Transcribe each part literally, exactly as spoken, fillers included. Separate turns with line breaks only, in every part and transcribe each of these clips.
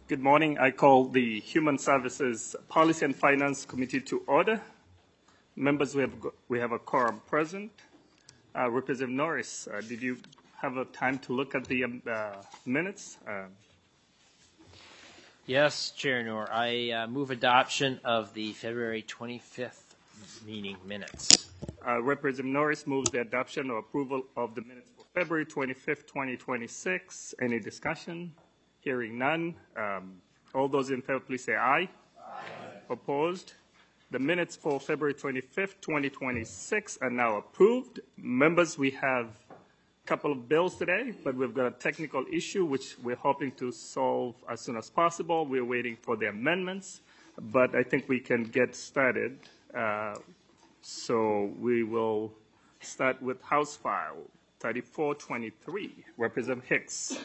Good morning. I call the Human Services Policy and Finance Committee to order. Members, we have, we have a quorum present. Uh, Representative Norris, uh, did you have a time to look at the um, uh, minutes? Uh,
Yes, Chair Noor. I uh, move adoption of the February twenty-fifth meeting minutes.
uh, Representative Norris moves the adoption or approval of the minutes for February twenty-fifth, twenty twenty-six. Any discussion? Hearing none. Um, all those in favor, please say aye. Aye. Opposed? The minutes for February twenty-fifth, twenty twenty-six are now approved. Members, we have a couple of bills today, but we've got a technical issue which we're hoping to solve as soon as possible. We're waiting for the amendments, but I think we can get started. Uh, so we will start with House File thirty-four twenty-three. Representative Hicks.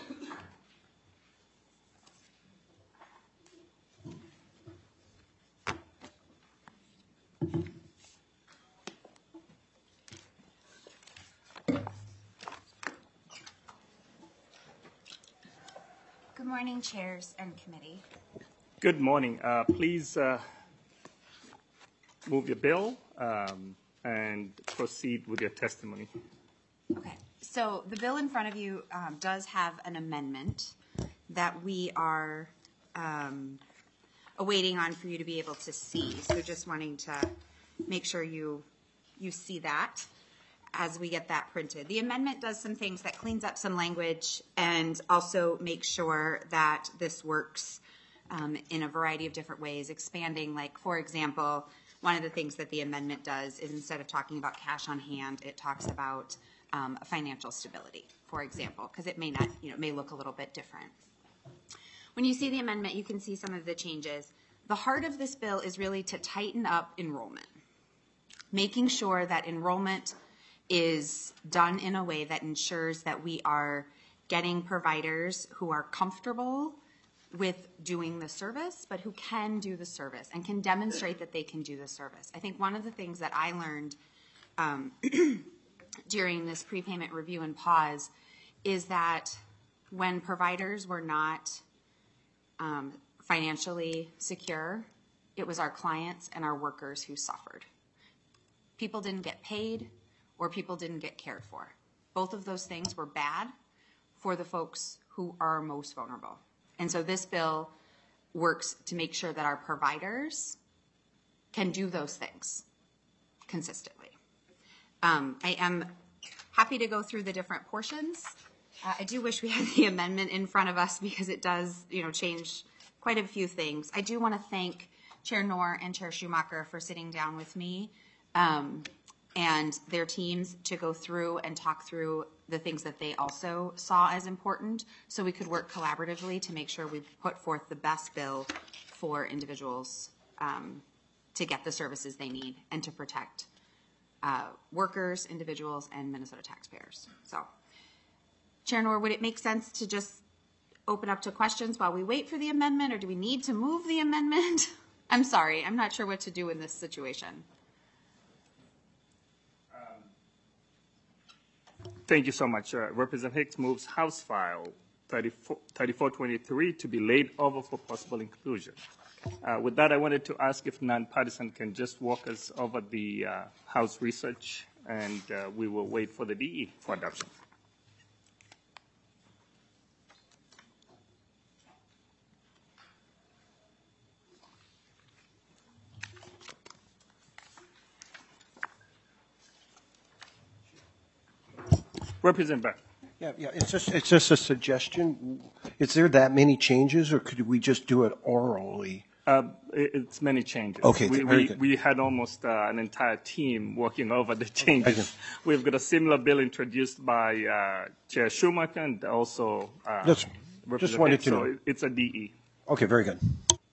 Good morning, chairs and committee.
Good morning. Uh, please uh, move your bill um, and proceed with your testimony.
Okay, so the bill in front of you um, does have an amendment that we are um, awaiting on for you to be able to see. So just wanting to make sure you you see that as we get that printed. The amendment does some things that cleans up some language and also makes sure that this works um, in a variety of different ways, expanding, like, for example, one of the things that the amendment does is instead of talking about cash on hand, it talks about um, financial stability, for example, because it may not, you know, it may look a little bit different. When you see the amendment, you can see some of the changes. The heart of this bill is really to tighten up enrollment, making sure that enrollment is done in a way that ensures that we are getting providers who are comfortable with doing the service, but who can do the service and can demonstrate that they can do the service. I think one of the things that I learned um, during this prepayment review and pause is that when providers were not um, financially secure, it was our clients and our workers who suffered. People didn't get paid, or people didn't get cared for. Both of those things were bad for the folks who are most vulnerable. And so this bill works to make sure that our providers can do those things consistently. Um, I am happy to go through the different portions. Uh, I do wish we had the amendment in front of us because it does, you know, change quite a few things. I do want to thank Chair Noor and Chair Schumacher for sitting down with me um, and their teams to go through and talk through the things that they also saw as important, so we could work collaboratively to make sure we put forth the best bill for individuals um, to get the services they need and to protect uh, workers, individuals, and Minnesota taxpayers. So, Chair Noor, would it make sense to just open up to questions while we wait for the amendment, or do we need to move the amendment? I'm sorry, I'm not sure what to do in this situation.
Thank you so much. Uh, Representative Hicks moves House File thirty-four twenty-three to be laid over for possible inclusion. Uh, with that, I wanted to ask if nonpartisan can just walk us over the uh, House research, and uh, we will wait for the D E for adoption. Representative Beck.
Yeah, yeah. It's just it's just a suggestion. Is there that many changes, or could we just do it orally?
Uh, it, it's many changes.
Okay,
we,
very
we,
good.
we had almost uh, an entire team working over the changes. We've got a similar bill introduced by uh, Chair Schumacher and also uh,
Just, just wanted to
so
know.
it's a D E.
Okay, very good.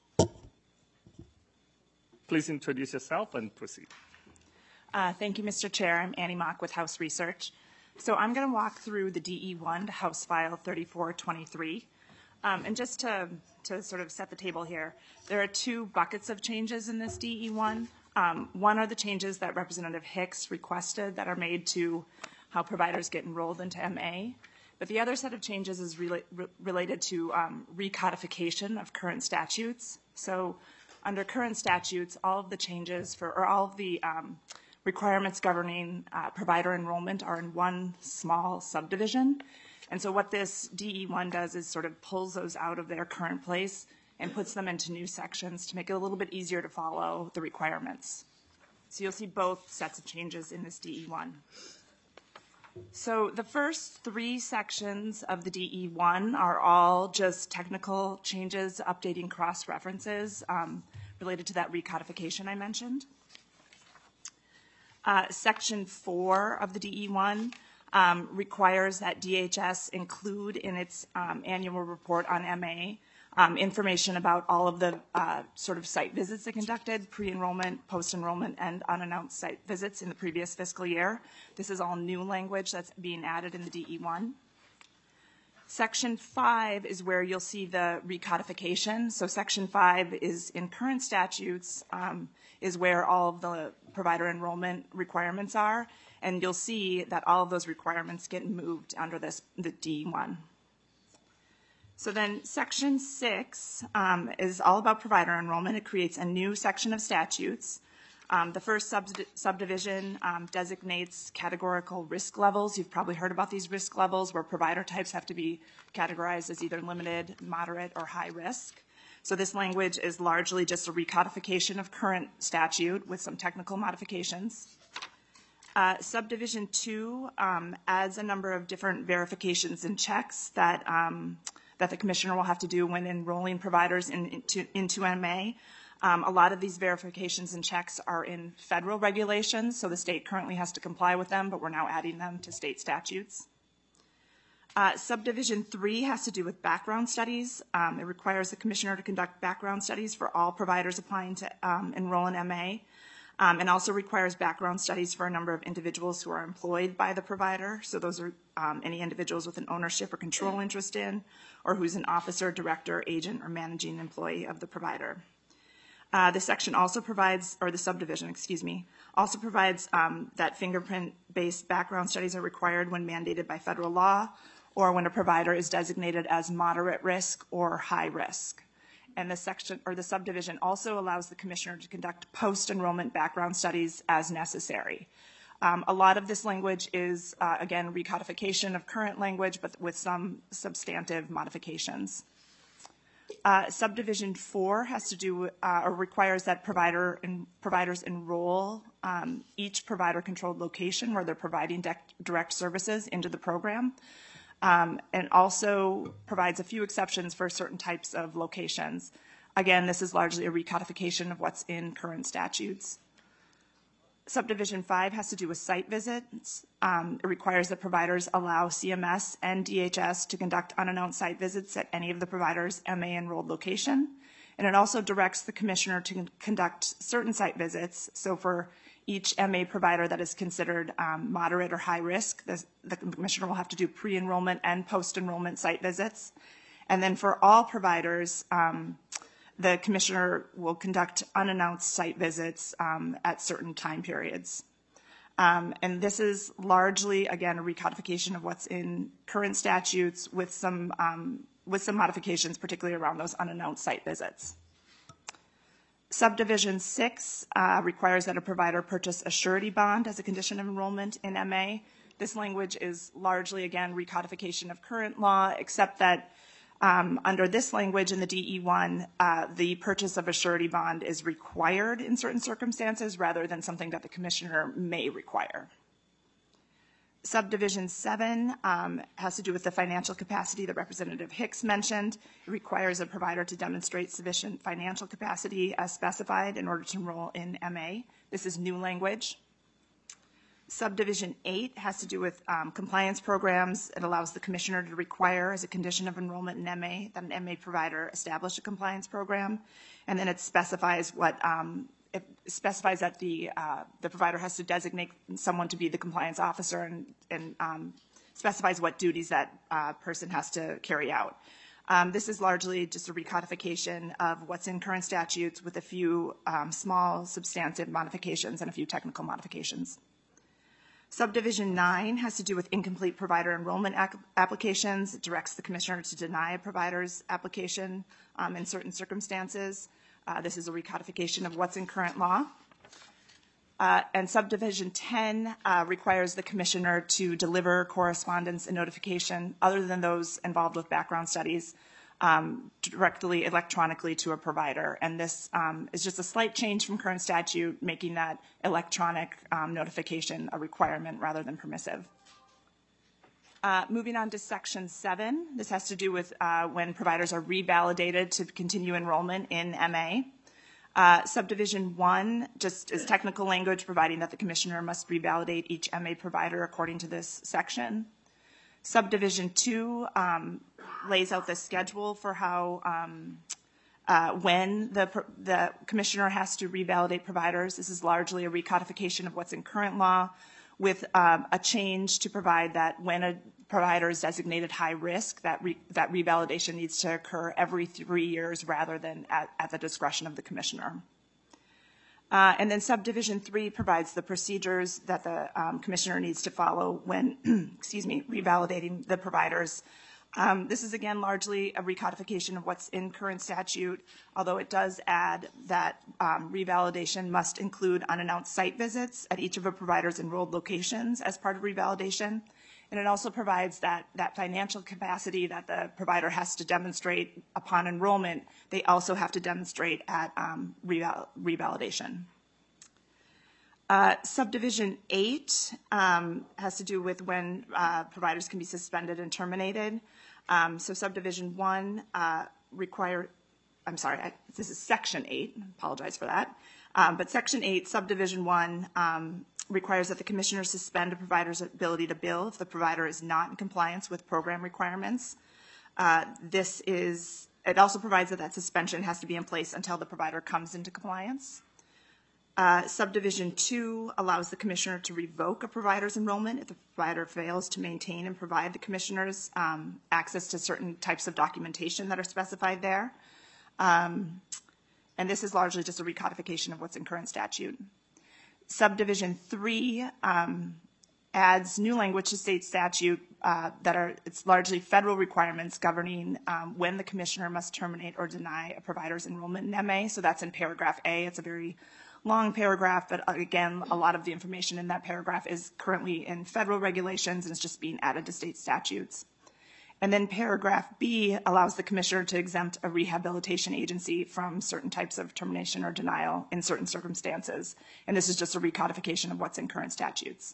Please introduce yourself and proceed.
Uh, thank you, Mister Chair. I'm Annie Mock with House Research. So I'm going to walk through the D E one to House File thirty-four twenty-three. Um, and just to, to sort of set the table here, there are two buckets of changes in this D E one. Um, one are the changes that Representative Hicks requested that are made to how providers get enrolled into M A. But the other set of changes is rela- re- related to um, recodification of current statutes. So under current statutes, all of the changes for, or all of the um, requirements governing uh, provider enrollment are in one small subdivision. And so what this D E one does is sort of pulls those out of their current place and puts them into new sections to make it a little bit easier to follow the requirements. So you'll see both sets of changes in this D E one. So the first three sections of the D E one are all just technical changes, updating cross-references um, related to that recodification I mentioned. Uh, section four of the D E one um, requires that D H S include in its um, annual report on M A um, information about all of the uh, sort of site visits it conducted, pre-enrollment, post-enrollment, and unannounced site visits in the previous fiscal year. This is all new language that's being added in the D E one. Section five is where you'll see the recodification. So section five is in current statutes, um, is where all of the provider enrollment requirements are. And you'll see that all of those requirements get moved under this, the D E one. So then section six um, is all about provider enrollment. It creates a new section of statutes. Um, the first sub subdivision um, designates categorical risk levels. You've probably heard about these risk levels where provider types have to be categorized as either limited, moderate, or high risk. So this language is largely just a recodification of current statute with some technical modifications. Uh, subdivision two um, adds a number of different verifications and checks that, um, that the commissioner will have to do when enrolling providers in, into, into M A. Um, a lot of these verifications and checks are in federal regulations, so the state currently has to comply with them, but we're now adding them to state statutes. Uh, subdivision three has to do with background studies. Um, it requires the commissioner to conduct background studies for all providers applying to um, enroll in M A, um, and also requires background studies for a number of individuals who are employed by the provider. So those are um, any individuals with an ownership or control interest in, or who's an officer, director, agent, or managing employee of the provider. Uh, this section also provides, or the subdivision, excuse me, also provides um, that fingerprint-based background studies are required when mandated by federal law or when a provider is designated as moderate risk or high risk. And the section, or the subdivision also allows the commissioner to conduct post-enrollment background studies as necessary. Um, a lot of this language is, uh, again, recodification of current language, but with some substantive modifications. Uh, subdivision four has to do uh, or requires that provider and providers enroll um, each provider-controlled location where they're providing direct services into the program, um, and also provides a few exceptions for certain types of locations. Again, this is largely a recodification of what's in current statutes. Subdivision five has to do with site visits. Um, it requires that providers allow C M S and D H S to conduct unannounced site visits at any of the provider's M A enrolled location. And it also directs the commissioner to con conduct certain site visits. So for each M A provider that is considered um, moderate or high risk, the, the commissioner will have to do pre-enrollment and post-enrollment site visits. And then for all providers, um, the commissioner will conduct unannounced site visits um, at certain time periods. Um, and this is largely, again, a recodification of what's in current statutes with some, um, with some modifications, particularly around those unannounced site visits. Subdivision six uh, requires that a provider purchase a surety bond as a condition of enrollment in M A. This language is largely, again, recodification of current law, except that Um, under this language in the D E one, uh, the purchase of a surety bond is required in certain circumstances rather than something that the commissioner may require. Subdivision seven um, has to do with the financial capacity that Representative Hicks mentioned. It requires a provider to demonstrate sufficient financial capacity as specified in order to enroll in M A. This is new language. Subdivision eight has to do with um, compliance programs. It allows the commissioner to require, as a condition of enrollment in M A, that an M A provider establish a compliance program, and then it specifies what um, it specifies that the uh, the provider has to designate someone to be the compliance officer, and, and um, specifies what duties that uh, person has to carry out. Um, this is largely just a recodification of what's in current statutes with a few um, small substantive modifications and a few technical modifications. Subdivision nine has to do with incomplete provider enrollment ac- applications. It directs the commissioner to deny a provider's application um, in certain circumstances. Uh, this is a recodification of what's in current law. Uh, and subdivision ten uh, requires the commissioner to deliver correspondence and notification other than those involved with background studies um, directly electronically to a provider. And this um, is just a slight change from current statute, making that electronic um, notification a requirement rather than permissive. Uh, moving on to section seven, this has to do with uh, when providers are revalidated to continue enrollment in M A. Uh, subdivision one just is technical language providing that the commissioner must revalidate each M A provider according to this section. Subdivision two um, lays out the schedule for how, um, uh, when the, the commissioner has to revalidate providers. This is largely a recodification of what's in current law with um, a change to provide that when a provider is designated high risk, that, re, that revalidation needs to occur every three years rather than at, at the discretion of the commissioner. Uh, and then subdivision three provides the procedures that the um, commissioner needs to follow when, excuse me, revalidating the providers. Um, this is again largely a recodification of what's in current statute, although it does add that um, revalidation must include unannounced site visits at each of a provider's enrolled locations as part of revalidation. And it also provides that, that financial capacity that the provider has to demonstrate upon enrollment, they also have to demonstrate at um, reval revalidation. Uh, subdivision eight um, has to do with when uh, providers can be suspended and terminated. Um, so subdivision one uh, require, I'm sorry, I, this is section eight, apologize for that. Um, but section eight, subdivision one, um, requires that the commissioner suspend a provider's ability to bill if the provider is not in compliance with program requirements. Uh, this is, it also provides that that suspension has to be in place until the provider comes into compliance. Uh, subdivision two allows the commissioner to revoke a provider's enrollment if the provider fails to maintain and provide the commissioners um, access to certain types of documentation that are specified there. Um, and this is largely just a recodification of what's in current statute. Subdivision three um, adds new language to state statute uh, that are, it's largely federal requirements governing um, when the commissioner must terminate or deny a provider's enrollment in M A. So that's in paragraph A. It's a very long paragraph, but again, a lot of the information in that paragraph is currently in federal regulations and is just being added to state statutes. And then paragraph B allows the commissioner to exempt a rehabilitation agency from certain types of termination or denial in certain circumstances. And this is just a recodification of what's in current statutes.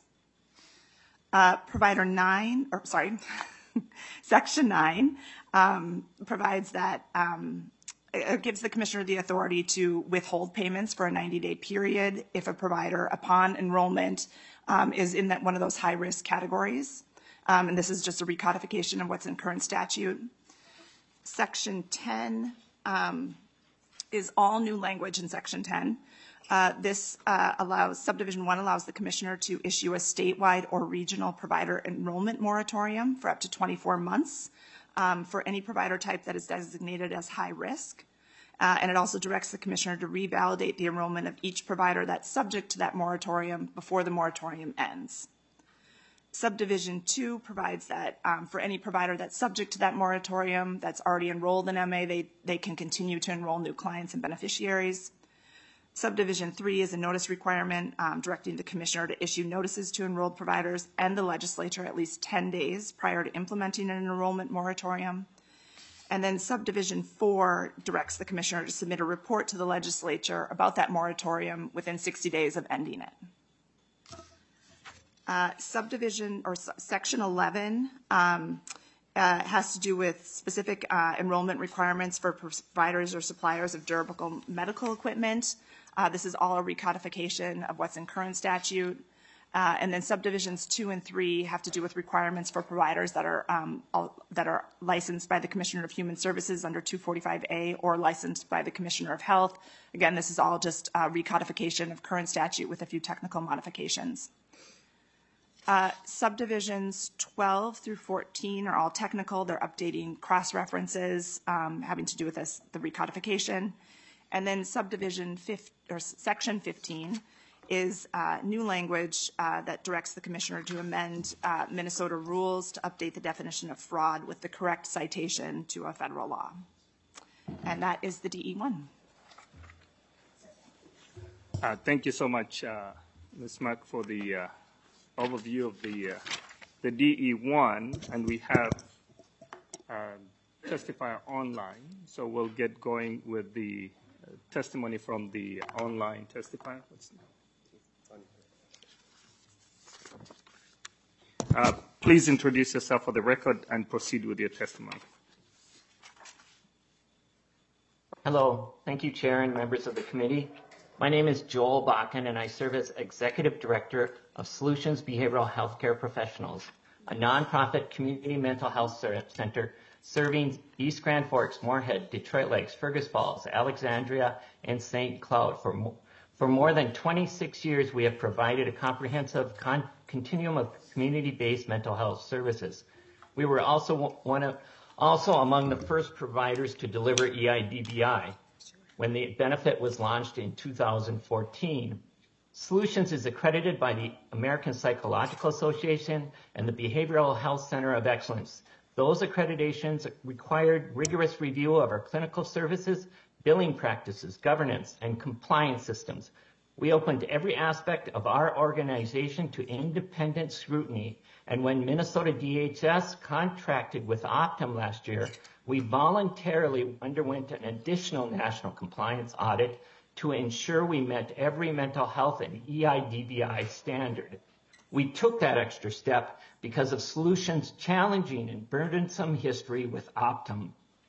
Uh, provider nine, or sorry, section nine um, provides that, um, it gives the commissioner the authority to withhold payments for a ninety day period if a provider upon enrollment um, is in that one of those high risk categories. Um, and this is just a recodification of what's in current statute. Section ten um, is all new language in section ten. Uh, this uh, allows, subdivision one allows the commissioner to issue a statewide or regional provider enrollment moratorium for up to twenty-four months um, for any provider type that is designated as high risk. Uh, and it also directs the commissioner to revalidate the enrollment of each provider that's subject to that moratorium before the moratorium ends. Subdivision two provides that um, for any provider that's subject to that moratorium that's already enrolled in M A, they, they can continue to enroll new clients and beneficiaries. Subdivision three is a notice requirement um, directing the commissioner to issue notices to enrolled providers and the legislature at least ten days prior to implementing an enrollment moratorium. And then subdivision four directs the commissioner to submit a report to the legislature about that moratorium within sixty days of ending it. Uh, subdivision or su section eleven um, uh, has to do with specific uh, enrollment requirements for providers or suppliers of durable medical equipment. Uh, this is all a recodification of what's in current statute. Uh, and then subdivisions two and three have to do with requirements for providers that are um, all, that are licensed by the Commissioner of Human Services under two forty-five A or licensed by the Commissioner of Health. Again, this is all just a recodification of current statute with a few technical modifications. Uh, subdivisions twelve through fourteen are all technical. They're updating cross-references um, having to do with this, the recodification. And then subdivision fifteen, or section fifteen is uh, new language uh, that directs the commissioner to amend uh, Minnesota rules to update the definition of fraud with the correct citation to a federal law. And that is the D E one.
Uh, thank you so much, uh, Miz Mack, for the uh, overview of the uh, the D E one, and we have uh, testifier online, so we'll get going with the uh, testimony from the online testifier. What's uh, please introduce yourself for the record and proceed with your testimony.
Hello. Thank you, Chair and members of the committee. My name is Joel Bakken, and I serve as Executive Director of Solutions Behavioral Healthcare Professionals, a nonprofit community mental health center serving East Grand Forks, Moorhead, Detroit Lakes, Fergus Falls, Alexandria, and Saint Cloud. For, mo for more than twenty-six years, we have provided a comprehensive con continuum of community-based mental health services. We were also one of, also among the first providers to deliver E I D B I. When the benefit was launched in two thousand fourteen. Solutions is accredited by the American Psychological Association and the Behavioral Health Center of Excellence. Those accreditations required rigorous review of our clinical services, billing practices, governance, and compliance systems. We opened every aspect of our organization to independent scrutiny, and when Minnesota D H S contracted with Optum last year, we voluntarily underwent an additional national compliance audit to ensure we met every mental health and E I D B I standard. We took that extra step because of Solutions' challenging and burdensome history with Optum.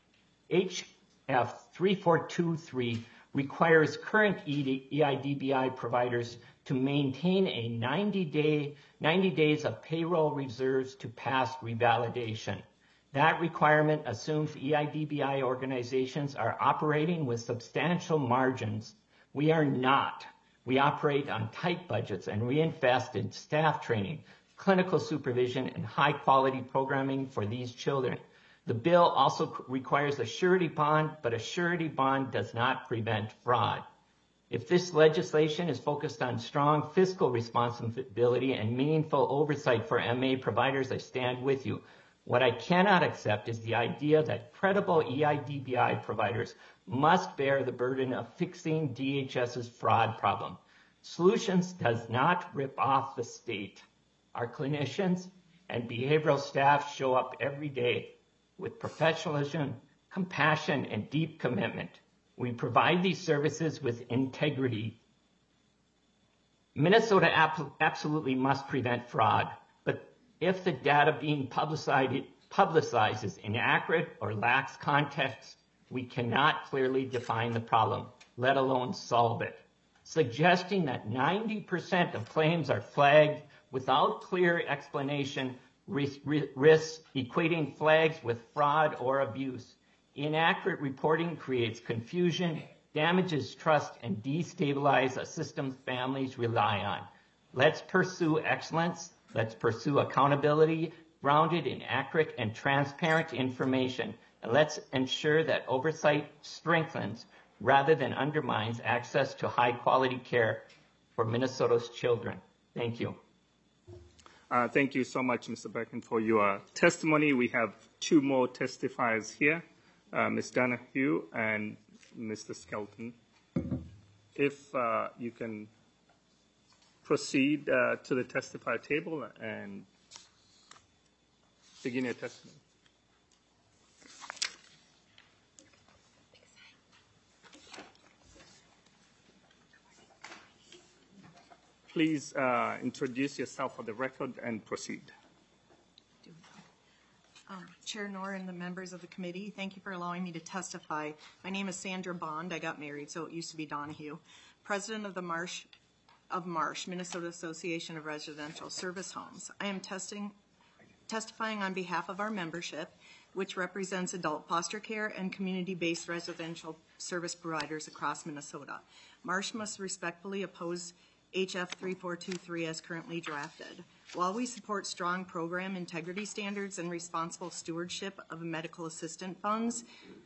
H F three four two three requires current E I D B I providers to maintain a ninety day, ninety days of payroll reserves to pass revalidation. That requirement assumes E I D B I organizations are operating with substantial margins. We are not. We operate on tight budgets and reinvest in staff training, clinical supervision, and high-quality programming for these children. The bill also requires a surety bond, but a surety bond does not prevent fraud. If this legislation is focused on strong fiscal responsibility and meaningful oversight for M A providers, I stand with you. What I cannot accept is the idea that credible E I D B I providers must bear the burden of fixing D H S's fraud problem. Solutions does not rip off the state. Our clinicians and behavioral staff show up every day with professionalism, compassion, and deep commitment. We provide these services with integrity. Minnesota absolutely must prevent fraud. If the data being publicized, publicized is inaccurate or lacks context, we cannot clearly define the problem, let alone solve it. Suggesting that ninety percent of claims are flagged without clear explanation risks equating flags with fraud or abuse. Inaccurate reporting creates confusion, damages trust, and destabilizes a system families rely on. Let's pursue excellence. Let's pursue accountability grounded in accurate and transparent information. And let's ensure that oversight strengthens rather than undermines access to high quality care for Minnesota's children. Thank you.
Uh, thank you so much, Mister Bakken, for your testimony. We have two more testifiers here, uh, Miz Donahue and Mister Skelton. If uh, you can proceed uh, to the testifier table and begin your testimony. Please uh, introduce yourself for the record and proceed.
Um, Chair Knorr and the members of the committee, thank you for allowing me to testify. My name is Sandra Bond. I got married, so it used to be Donahue. President of the Marsh of Marsh, Minnesota Association of Residential Service Homes. I am testing, testifying on behalf of our membership, which represents adult foster care and community-based residential service providers across Minnesota. Marsh must respectfully oppose H F three four two three as currently drafted. While we support strong program integrity standards and responsible stewardship of medical assistant funds,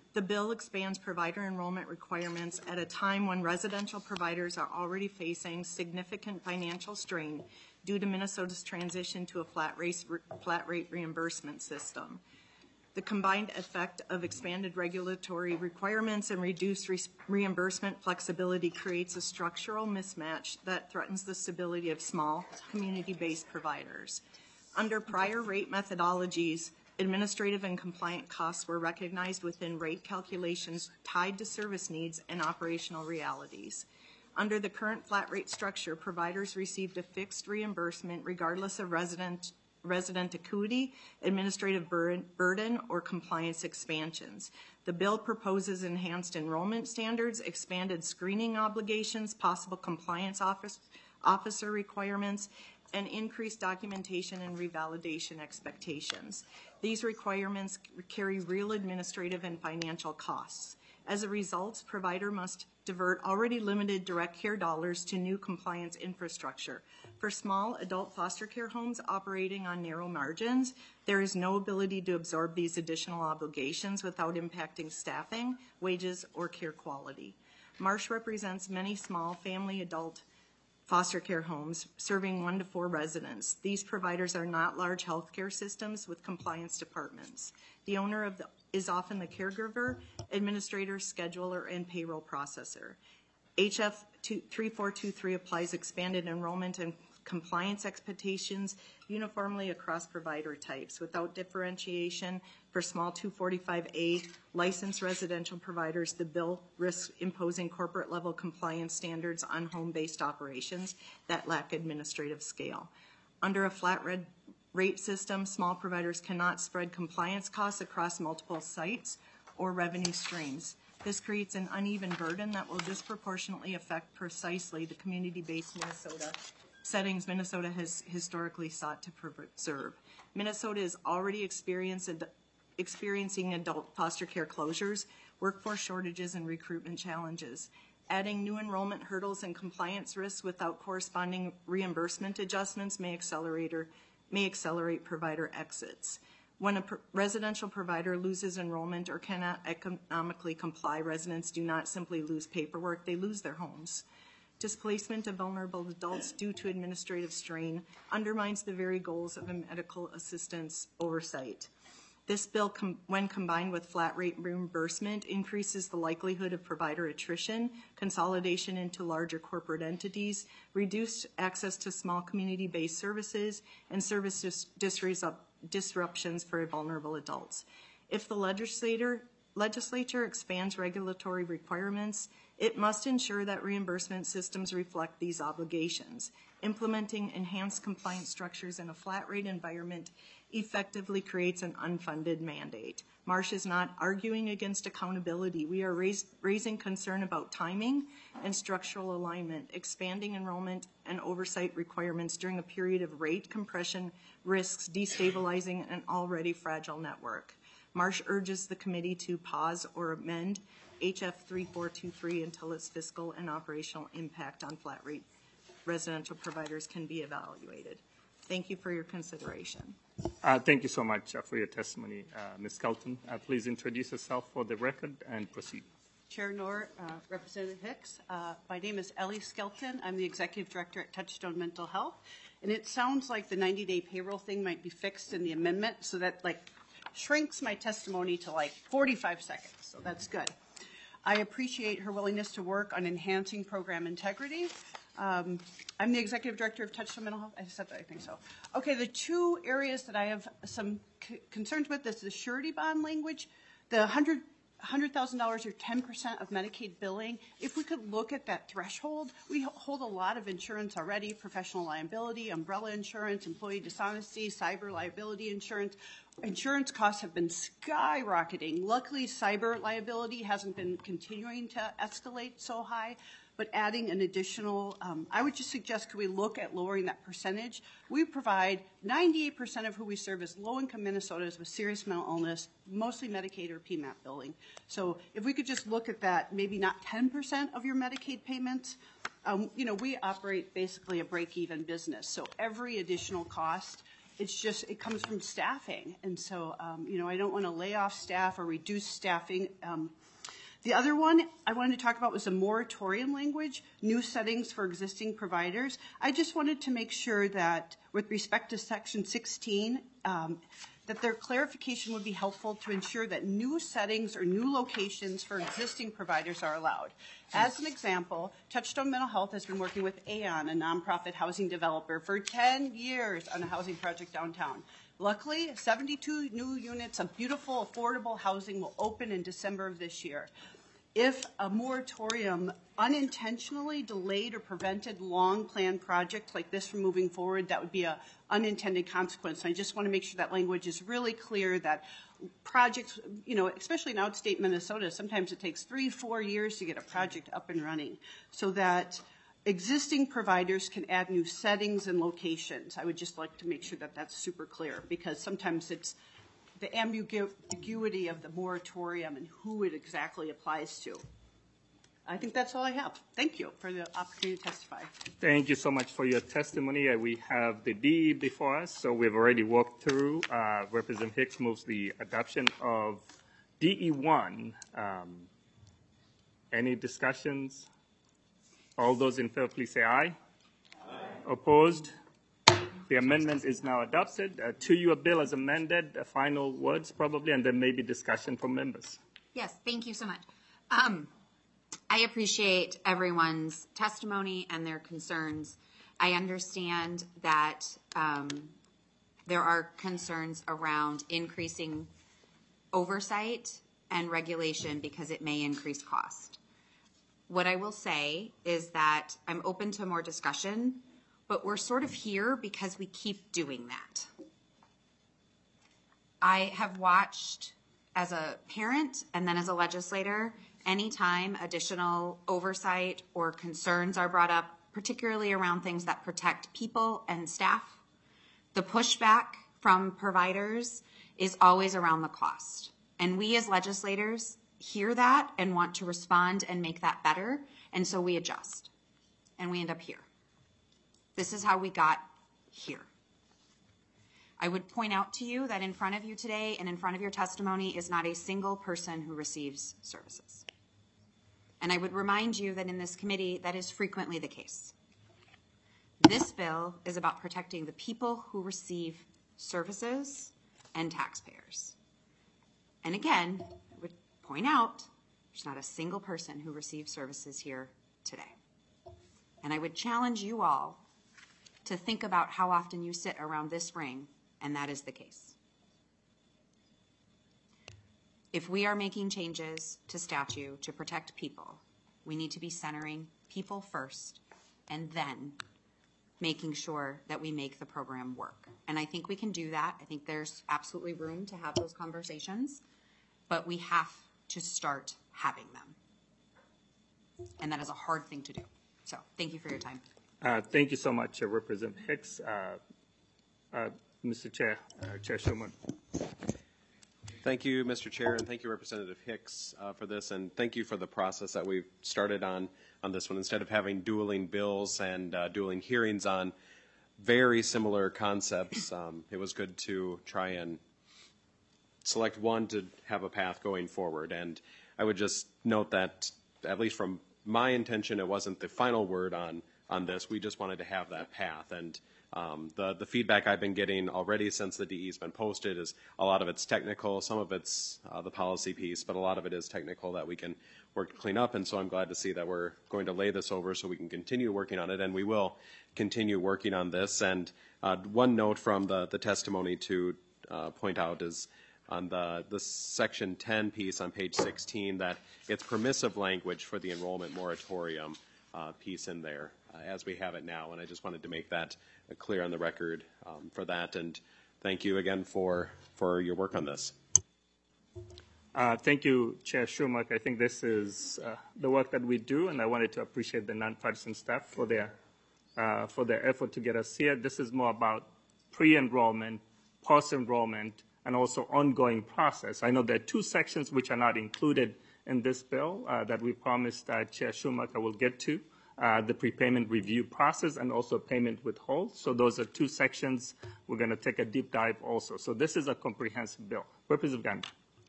The bill expands provider enrollment requirements at a time when residential providers are already facing significant financial strain due to Minnesota's transition to a flat rate, flat rate reimbursement system. The combined effect of expanded regulatory requirements and reduced re reimbursement flexibility creates a structural mismatch that threatens the stability of small, community-based providers. Under prior rate methodologies, administrative and compliant costs were recognized within rate calculations tied to service needs and operational realities. Under the current flat rate structure, providers received a fixed reimbursement regardless of resident resident acuity, administrative burden, burden, or compliance expansions. The bill proposes enhanced enrollment standards, expanded screening obligations, possible compliance office, officer requirements, and increased documentation and revalidation expectations. These requirements carry real administrative and financial costs. As a result, provider must divert already limited direct care dollars to new compliance infrastructure. For small adult foster care homes operating on narrow margins, there is no ability to absorb these additional obligations without impacting staffing, wages, or care quality. Marsh represents many small family adult foster care homes serving one to four residents. These providers are not large healthcare systems with compliance departments. The owner of the is often the caregiver, administrator, scheduler, and payroll processor. H F three four two three applies expanded enrollment and compliance expectations uniformly across provider types without differentiation. For small two forty-five A licensed residential providers, the bill risks imposing corporate level compliance standards on home-based operations that lack administrative scale. Under a flat red rate system, small providers cannot spread compliance costs across multiple sites or revenue streams. This creates an uneven burden that will disproportionately affect precisely the community-based Minnesota settings Minnesota has historically sought to preserve. Minnesota is already experiencing adult foster care closures, workforce shortages, and recruitment challenges. Adding new enrollment hurdles and compliance risks without corresponding reimbursement adjustments may accelerate or may accelerate provider exits. When a pro- residential provider loses enrollment or cannot economically comply, residents do not simply lose paperwork, they lose their homes. Displacement of vulnerable adults due to administrative strain undermines the very goals of a medical assistance oversight. This bill, com- when combined with flat rate reimbursement, increases the likelihood of provider attrition, consolidation into larger corporate entities, reduced access to small community-based services, and service dis- disrupt- disruptions for vulnerable adults. If the legislator, legislature expands regulatory requirements, it must ensure that reimbursement systems reflect these obligations. Implementing enhanced compliance structures in a flat rate environment effectively creates an unfunded mandate. Marsh is not arguing against accountability. We are raise, raising concern about timing and structural alignment. Expanding enrollment and oversight requirements during a period of rate compression risks destabilizing an already fragile network. Marsh urges the committee to pause or amend H F three four two three until its fiscal and operational impact on flat rate residential providers can be evaluated. Thank you for your consideration.
Uh, thank you so much uh, for your testimony, uh, Miz Skelton. Uh, please introduce yourself for the record and proceed.
Chair Knorr, uh, Representative Hicks. Uh, my name is Ellie Skelton. I'm the Executive Director at Touchstone Mental Health. And it sounds like the ninety-day payroll thing might be fixed in the amendment, so that like shrinks my testimony to like forty-five seconds, so that's good. I appreciate her willingness to work on enhancing program integrity. Um, I'm the Executive Director of Touchstone Mental Health. I said that, I think so. Okay, the two areas that I have some c- concerns with is the surety bond language, the one hundred one hundred thousand dollars or ten percent of Medicaid billing. If we could look at that threshold, we hold a lot of insurance already, professional liability, umbrella insurance, employee dishonesty, cyber liability insurance. Insurance costs have been skyrocketing. Luckily, cyber liability hasn't been continuing to escalate so high, but adding an additional, um, I would just suggest, could we look at lowering that percentage? We provide ninety-eight percent of who we serve as low-income Minnesotans with serious mental illness, mostly Medicaid or P MAP billing. So if we could just look at that, maybe not ten percent of your Medicaid payments. Um, you know, we operate basically a break-even business, so every additional cost it's just, it comes from staffing. And so, um, you know, I don't want to lay off staff or reduce staffing. Um, The other one I wanted to talk about was the moratorium language, new settings for existing providers. I just wanted to make sure that with respect to section sixteen, um, that their clarification would be helpful to ensure that new settings or new locations for existing providers are allowed. As an example, Touchstone Mental Health has been working with Aon, a nonprofit housing developer, for ten years on a housing project downtown. Luckily, seventy-two new units of beautiful, affordable housing will open in December of this year. If a moratorium unintentionally delayed or prevented long-planned projects like this from moving forward, that would be an unintended consequence. And I just want to make sure that language is really clear that projects, you know, especially in outstate Minnesota, sometimes it takes three, four years to get a project up and running, so that existing providers can add new settings and locations. I would just like to make sure that that's super clear, because sometimes it's the ambiguity of the moratorium and who it exactly applies to. I think that's all I have. Thank you for the opportunity to testify.
Thank you so much for your testimony. Uh, We have the D E before us, so we've already walked through. Uh, Representative Hicks moves the adoption of D E one. Um, any discussions? All those in favor, please say aye. Aye. Opposed? The amendment is now adopted. Uh, to your bill as amended, uh, final words probably, and then maybe discussion from members.
Yes, thank you so much. Um, I appreciate everyone's testimony and their concerns. I understand that um, there are concerns around increasing oversight and regulation because it may increase cost. What I will say is that I'm open to more discussion, but we're sort of here because we keep doing that. I have watched as a parent and then as a legislator, anytime additional oversight or concerns are brought up, particularly around things that protect people and staff, the pushback from providers is always around the cost. And we as legislators hear that and want to respond and make that better, and so we adjust, and we end up here. This is how we got here. I would point out to you that in front of you today and in front of your testimony is not a single person who receives services. And I would remind you that in this committee, that is frequently the case. This bill is about protecting the people who receive services and taxpayers. And again, I would point out there's not a single person who receives services here today. And I would challenge you all to think about how often you sit around this ring, and that is the case. If we are making changes to statute to protect people, we need to be centering people first and then making sure that we make the program work. And I think we can do that. I think there's absolutely room to have those conversations, but we have to start having them. And that is a hard thing to do. So thank you for your time.
Uh, thank you so much, uh, Representative Hicks. Uh, uh, Mister Chair, uh, Chair Schumer.
Thank you, Mister Chair, and thank you, Representative Hicks, uh, for this, and thank you for the process that we've started on on this one. Instead of having dueling bills and uh, dueling hearings on very similar concepts, um, it was good to try and select one to have a path going forward. And I would just note that, at least from my intention, it wasn't the final word on on this. We just wanted to have that path. And um, the, the feedback I've been getting already since the D E's been posted is a lot of it's technical, some of it's uh, the policy piece, but a lot of it is technical that we can work to clean up. And so I'm glad to see that we're going to lay this over so we can continue working on it, and we will continue working on this. And uh, one note from the, the testimony to uh, point out is on the, the section ten piece on page sixteen that it's permissive language for the enrollment moratorium uh, piece in there uh, as we have it now. And I just wanted to make that uh, clear on the record um, for that. And thank you again for, for your work on this.
Uh, thank you, Chair Schumer. I think this is uh, the work that we do, and I wanted to appreciate the nonpartisan staff for their, uh, for their effort to get us here. This is more about pre-enrollment, post-enrollment, and also ongoing process. I know there are two sections which are not included in this bill uh, that we promised uh, Chair Schumacher will get to. uh, the prepayment review process, and also payment withhold. So those are two sections we're going to take a deep dive also. So this is a comprehensive bill. Representative Gandhi.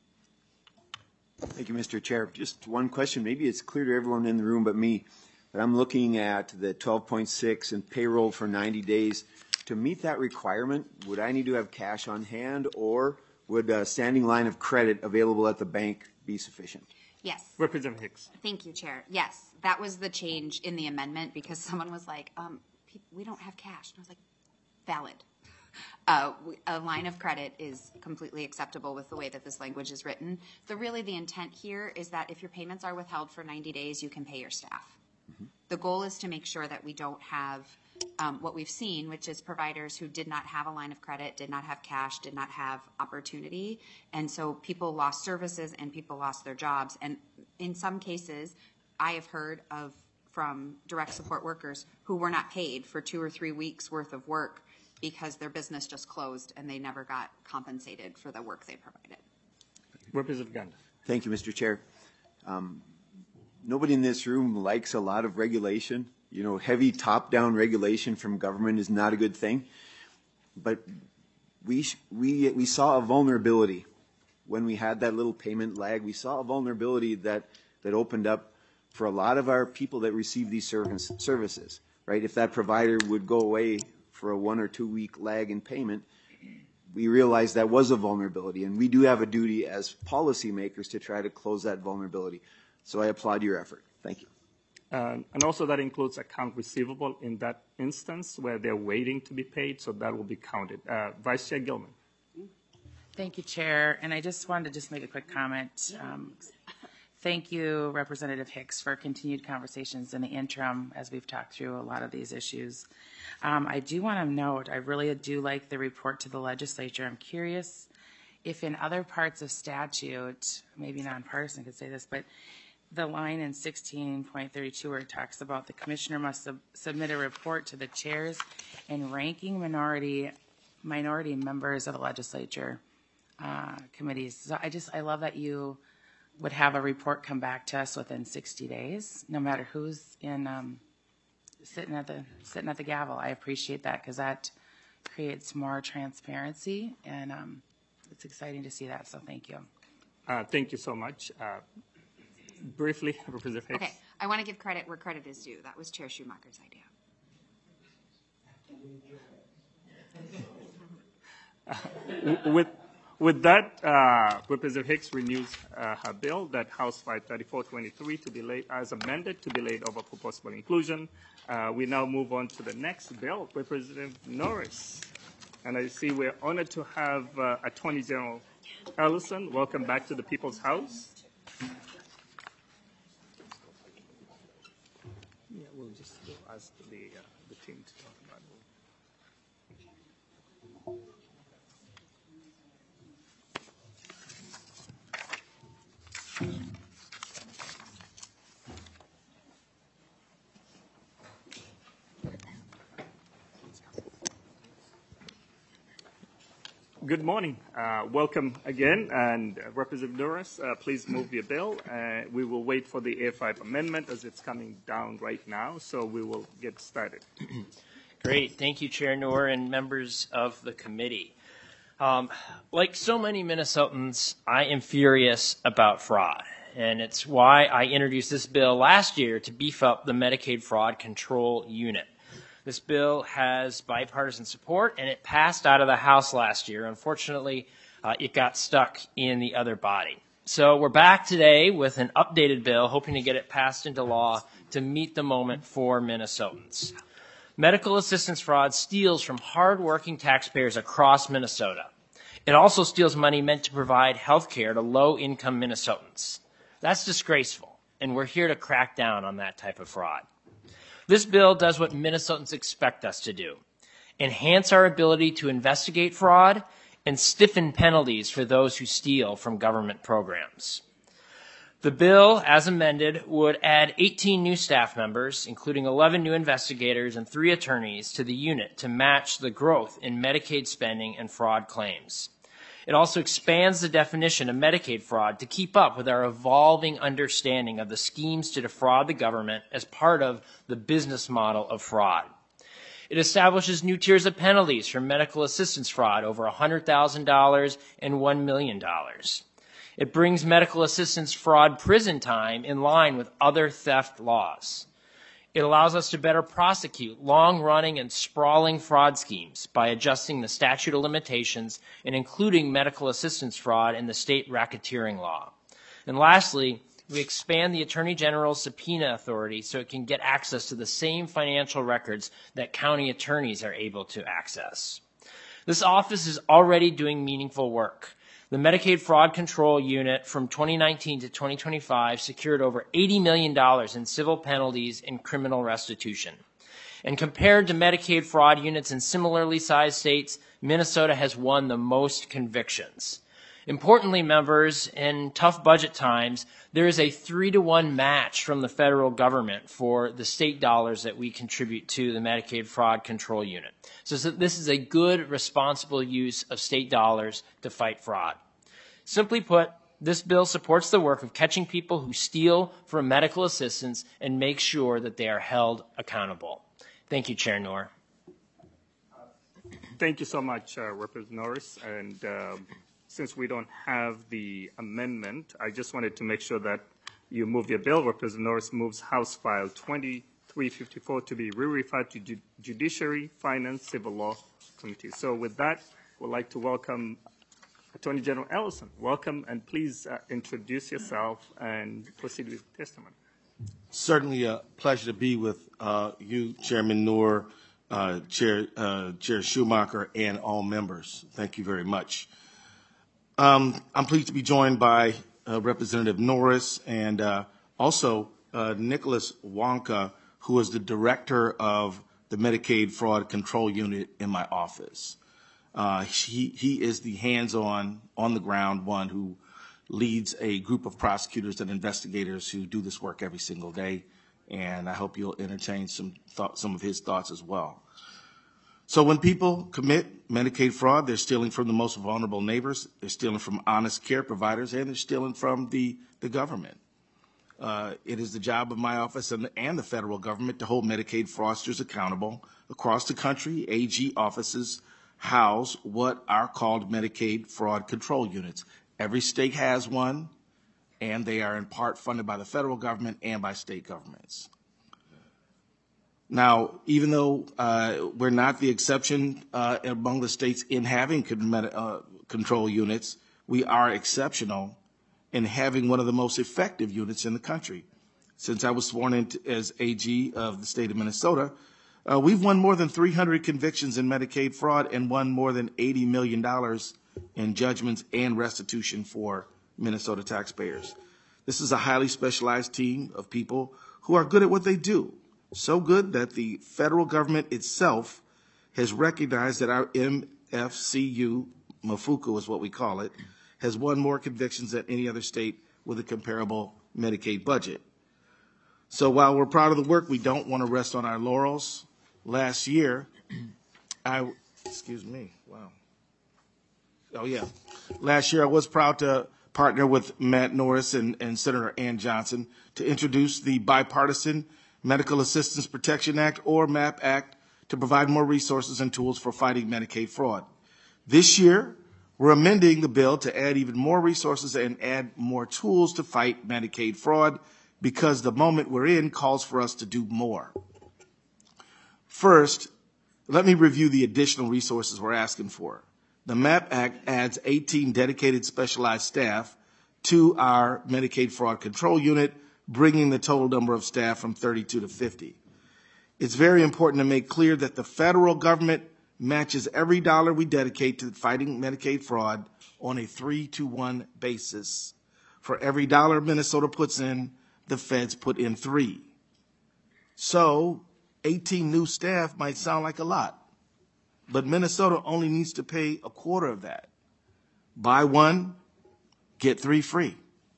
Thank you, Mister Chair. Just one question. Maybe it's clear to everyone in the room but me, but I'm looking at the twelve point six and payroll for ninety days. To meet that requirement, would I need to have cash on hand, or would a standing line of credit available at the bank be sufficient?
Yes.
Representative Hicks.
Thank you, Chair. Yes, that was the change in the amendment because someone was like, um, we don't have cash. And I was like, valid. Uh, we, a line of credit is completely acceptable with the way that this language is written. So really the intent here is that if your payments are withheld for ninety days, you can pay your staff. Mm-hmm. The goal is to make sure that we don't have um, what we've seen, which is providers who did not have a line of credit, did not have cash, did not have opportunity. And so people lost services and people lost their jobs. And in some cases, I have heard of from direct support workers who were not paid for two or three weeks worth of work because their business just closed and they never got compensated for the work they provided.
Representative Gandhi.
Thank you, Mister Chair. Um, nobody in this room likes a lot of regulation. You know, heavy top-down regulation from government is not a good thing. But we, we, we saw a vulnerability when we had that little payment lag. We saw a vulnerability that, that opened up for a lot of our people that receive these service, services, right? If that provider would go away for a one or two week lag in payment, we realized that was a vulnerability, and we do have a duty as policymakers to try to close that vulnerability. So I applaud your effort. Thank you.
Um, and also that includes account receivable in that instance where they're waiting to be paid, so that will be counted. Uh, Vice Chair Gilman.
Thank you, Chair. And I just wanted to just make a quick comment. Um, thank you, Representative Hicks, for continued conversations in the interim as we've talked through a lot of these issues. Um, I do want to note, I really do like the report to the legislature. I'm curious if in other parts of statute, maybe nonpartisan could say this, but the line in sixteen point thirty-two where it talks about the commissioner must sub submit a report to the chairs and ranking minority minority members of the legislature uh, committees. So I just, I love that you would have a report come back to us within sixty days, no matter who's in um, sitting at the sitting at the gavel. I appreciate that because that creates more transparency, and um, it's exciting to see that. So thank you.
Uh, thank you so much. Uh, briefly, Representative Hicks.
Okay, I want to give credit where credit is due. That was Chair Schumacher's idea.
Uh, with with that, uh, Representative Hicks renews uh, her bill, that House File thirty-four twenty-three, to be laid as amended, to be laid over for possible inclusion. Uh, we now move on to the next bill, Representative Norris. And I see we're honored to have uh, Attorney General Ellison. Welcome back to the People's House. Yeah, we'll just ask the, uh, the team to talk about it. Good morning. Uh, welcome again. And uh, Representative Norris, uh, please move your bill. Uh, we will wait for the A five amendment as it's coming down right now, so we will get started.
Great. Thank you, Chair Noor and members of the committee. Um, like so many Minnesotans, I am furious about fraud. And it's why I introduced this bill last year to beef up the Medicaid Fraud Control Unit. This bill has bipartisan support, and it passed out of the House last year. Unfortunately, uh, it got stuck in the other body. So we're back today with an updated bill, hoping to get it passed into law to meet the moment for Minnesotans. Medical assistance fraud steals from hardworking taxpayers across Minnesota. It also steals money meant to provide health care to low-income Minnesotans. That's disgraceful, and we're here to crack down on that type of fraud. This bill does what Minnesotans expect us to do: enhance our ability to investigate fraud and stiffen penalties for those who steal from government programs. The bill, as amended, would add eighteen new staff members, including eleven new investigators and three attorneys, to the unit to match the growth in Medicaid spending and fraud claims. It also expands the definition of Medicaid fraud to keep up with our evolving understanding of the schemes to defraud the government as part of the business model of fraud. It establishes new tiers of penalties for medical assistance fraud over one hundred thousand dollars and one million dollars. It brings medical assistance fraud prison time in line with other theft laws. It allows us to better prosecute long-running and sprawling fraud schemes by adjusting the statute of limitations and including medical assistance fraud in the state racketeering law. And lastly, we expand the Attorney General's subpoena authority so it can get access to the same financial records that county attorneys are able to access. This office is already doing meaningful work. The Medicaid Fraud Control Unit from twenty nineteen to twenty twenty-five secured over eighty million dollars in civil penalties and criminal restitution. And compared to Medicaid fraud units in similarly sized states, Minnesota has won the most convictions. Importantly, members, in tough budget times, there is a three to one match from the federal government for the state dollars that we contribute to the Medicaid Fraud Control Unit. So this is a good, responsible use of state dollars to fight fraud. Simply put, this bill supports the work of catching people who steal from medical assistance and make sure that they are held accountable. Thank you, Chair Noor.
Thank you so much, uh, Representative Norris. And um, since we don't have the amendment, I just wanted to make sure that you move your bill. Representative Norris moves House File twenty-three fifty-four to be re-referred to Ju- Judiciary, Finance, Civil Law Committee. So with that, we'd like to welcome Attorney General Ellison. Welcome, and please uh, introduce yourself and proceed with testimony.
Certainly a pleasure to be with uh, you, Chairman Noor, uh, Chair, uh, Chair Schumacher, and all members. Thank you very much. Um, I'm pleased to be joined by uh, Representative Norris and uh, also uh, Nicholas Wonka, who is the director of the Medicaid Fraud Control Unit in my office. Uh, he, he is the hands-on, on-the-ground one who leads a group of prosecutors and investigators who do this work every single day, and I hope you'll entertain some thought, some of his thoughts as well. So when people commit Medicaid fraud, they're stealing from the most vulnerable neighbors, they're stealing from honest care providers, and they're stealing from the, the government. Uh, it is the job of my office and, and the federal government to hold Medicaid fraudsters accountable. Across the country, A G offices house what are called Medicaid fraud control units. Every state has one, and they are in part funded by the federal government and by state governments. Now, even though uh, we're not the exception uh, among the states in having con- uh, control units, we are exceptional in having one of the most effective units in the country. Since I was sworn in as A G of the state of Minnesota, uh, we've won more than three hundred convictions in Medicaid fraud and won more than eighty million dollars in judgments and restitution for Minnesota taxpayers. This is a highly specialized team of people who are good at what they do. So good that the federal government itself has recognized that our M F C U, M F U C U is what we call it, has won more convictions than any other state with a comparable Medicaid budget. So while we're proud of the work, we don't want to rest on our laurels. Last year, I, excuse me, wow. Oh yeah, last year I was proud to partner with Matt Norris and, and Senator Ann Johnson to introduce the Bipartisan Medical Assistance Protection Act, or MAP Act, to provide more resources and tools for fighting Medicaid fraud. This year, we're amending the bill to add even more resources and add more tools to fight Medicaid fraud because the moment we're in calls for us to do more. First, let me review the additional resources we're asking for. The MAP Act adds eighteen dedicated specialized staff to our Medicaid Fraud Control Unit, bringing the total number of staff from thirty-two to fifty. It's very important to make clear that the federal government matches every dollar we dedicate to fighting Medicaid fraud on a three to one basis. For every dollar Minnesota puts in, the feds put in three. So eighteen new staff might sound like a lot, but Minnesota only needs to pay a quarter of that. Buy one, get three free.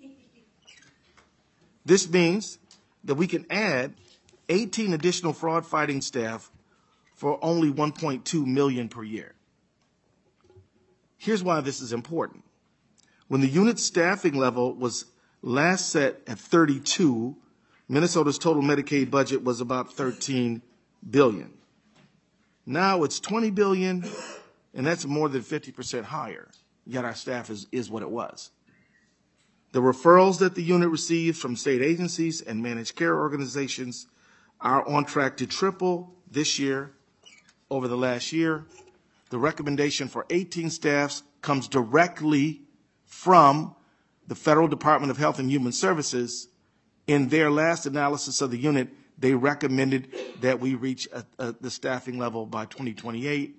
This means that we can add eighteen additional fraud fighting staff for only one point two million dollars per year. Here's why this is important. When the unit staffing level was last set at thirty-two, Minnesota's total Medicaid budget was about thirteen billion dollars. Now it's twenty billion dollars, and that's more than fifty percent higher, yet our staff is, is what it was. The referrals that the unit receives from state agencies and managed care organizations are on track to triple this year over the last year. The recommendation for eighteen staffs comes directly from the Federal Department of Health and Human Services. In their last analysis of the unit, they recommended that we reach a, a, the staffing level by twenty twenty-eight.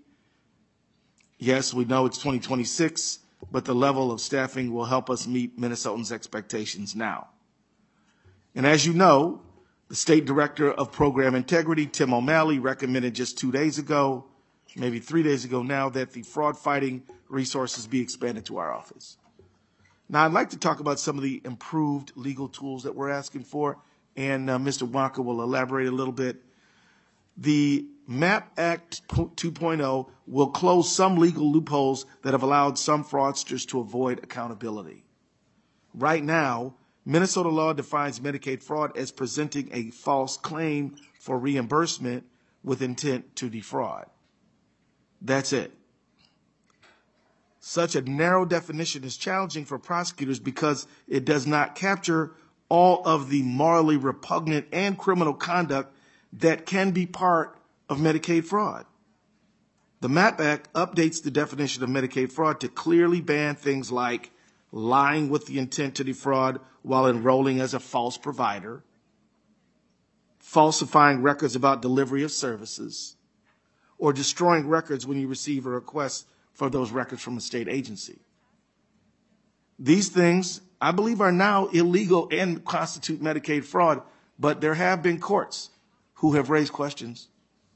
Yes, we know it's twenty twenty-six, but the level of staffing will help us meet Minnesotans' expectations now. And as you know, the State Director of Program Integrity, Tim O'Malley, recommended just two days ago, maybe three days ago now, that the fraud-fighting resources be expanded to our office. Now, I'd like to talk about some of the improved legal tools that we're asking for, and uh, Mister Wonka will elaborate a little bit. The MAP Act two point oh will close some legal loopholes that have allowed some fraudsters to avoid accountability. Right now, Minnesota law defines Medicaid fraud as presenting a false claim for reimbursement with intent to defraud. That's it. Such a narrow definition is challenging for prosecutors because it does not capture all of the morally repugnant and criminal conduct that can be part of Medicaid fraud. The MAP Act updates the definition of Medicaid fraud to clearly ban things like lying with the intent to defraud while enrolling as a false provider, falsifying records about delivery of services, or destroying records when you receive a request for those records from a state agency. These things, I believe, are now illegal and constitute Medicaid fraud, but there have been courts who have raised questions.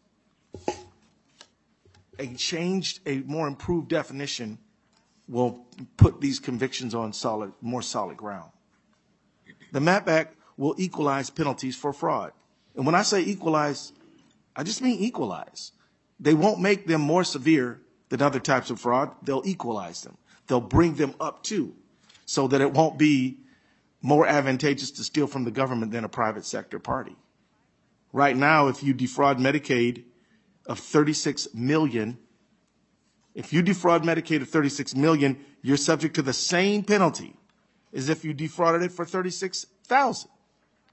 A changed, a more improved definition will put these convictions on solid, more solid ground. The MAP Act will equalize penalties for fraud. And when I say equalize, I just mean equalize. They won't make them more severe than other types of fraud. They'll equalize them. They'll bring them up too, so that it won't be more advantageous to steal from the government than a private sector party. Right now, if you defraud Medicaid of thirty-six million dollars, if you defraud Medicaid of thirty-six million dollars, you're subject to the same penalty as if you defrauded it for thirty-six thousand dollars.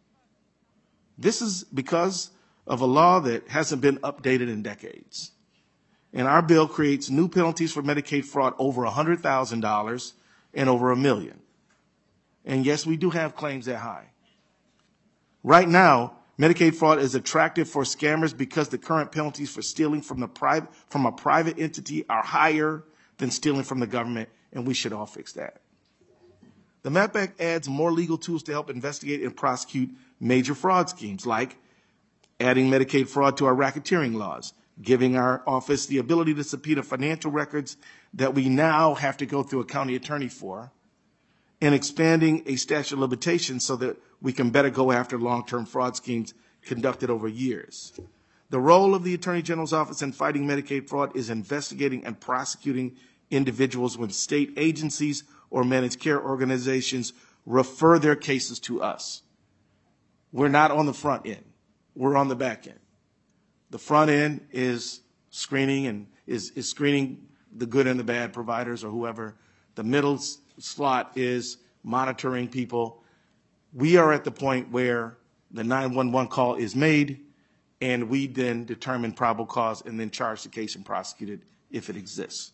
This is because of a law that hasn't been updated in decades. And our bill creates new penalties for Medicaid fraud over one hundred thousand dollars and over a million. And yes, we do have claims that high. Right now, Medicaid fraud is attractive for scammers because the current penalties for stealing from the private from a private entity are higher than stealing from the government, and we should all fix that. The MAP Act adds more legal tools to help investigate and prosecute major fraud schemes, like adding Medicaid fraud to our racketeering laws, giving our office the ability to subpoena financial records that we now have to go through a county attorney for, and expanding a statute of limitations so that we can better go after long-term fraud schemes conducted over years. The role of the Attorney General's office in fighting Medicaid fraud is investigating and prosecuting individuals when state agencies or managed care organizations refer their cases to us. We're not on the front end. We're on the back end. The front end is screening and is, is screening the good and the bad providers or whoever. The middle slot is monitoring people. We are at the point where the nine one one call is made, and we then determine probable cause and then charge the case and prosecute it if it exists.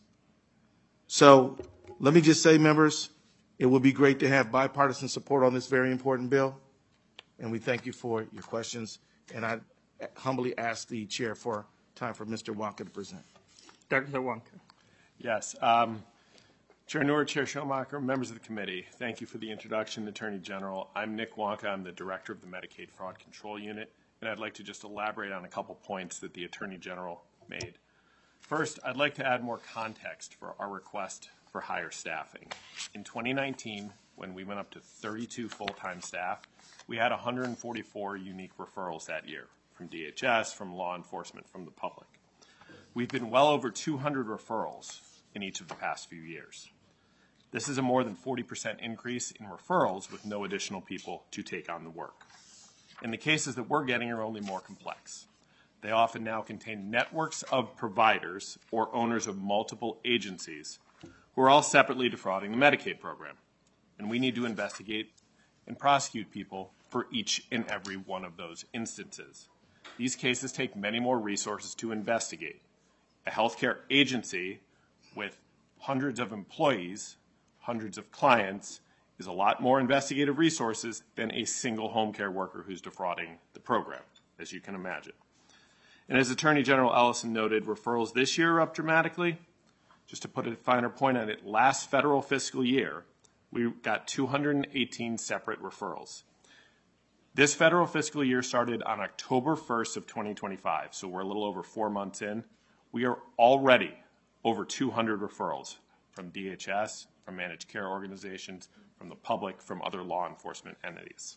So let me just say, members, it would be great to have bipartisan support on this very important bill, and we thank you for your questions. And I humbly ask the chair for time for Mister Wonka to present.
Doctor Wonka.
Yes. Um, Chair Noor, Chair Schomacher, members of the committee, thank you for the introduction, Attorney General. I'm Nick Wonka. I'm the Director of the Medicaid Fraud Control Unit, and I'd like to just elaborate on a couple points that the Attorney General made. First, I'd like to add more context for our request for higher staffing. In twenty nineteen, when we went up to thirty-two full-time staff, we had one hundred forty-four unique referrals that year from D H S, from law enforcement, from the public. We've been well over two hundred referrals in each of the past few years. This is a more than forty percent increase in referrals with no additional people to take on the work. And the cases that we're getting are only more complex. They often now contain networks of providers or owners of multiple agencies who are all separately defrauding the Medicaid program. And we need to investigate and prosecute people for each and every one of those instances. These cases take many more resources to investigate. A healthcare agency with hundreds of employees, hundreds of clients, is a lot more investigative resources than a single home care worker who's defrauding the program, as you can imagine. And as Attorney General Ellison noted, referrals this year are up dramatically. Just to put a finer point on it, last federal fiscal year, we got two hundred eighteen separate referrals. This federal fiscal year started on October first of twenty twenty-five, so we're a little over four months in. We are already over two hundred referrals from D H S, from managed care organizations, from the public, from other law enforcement entities.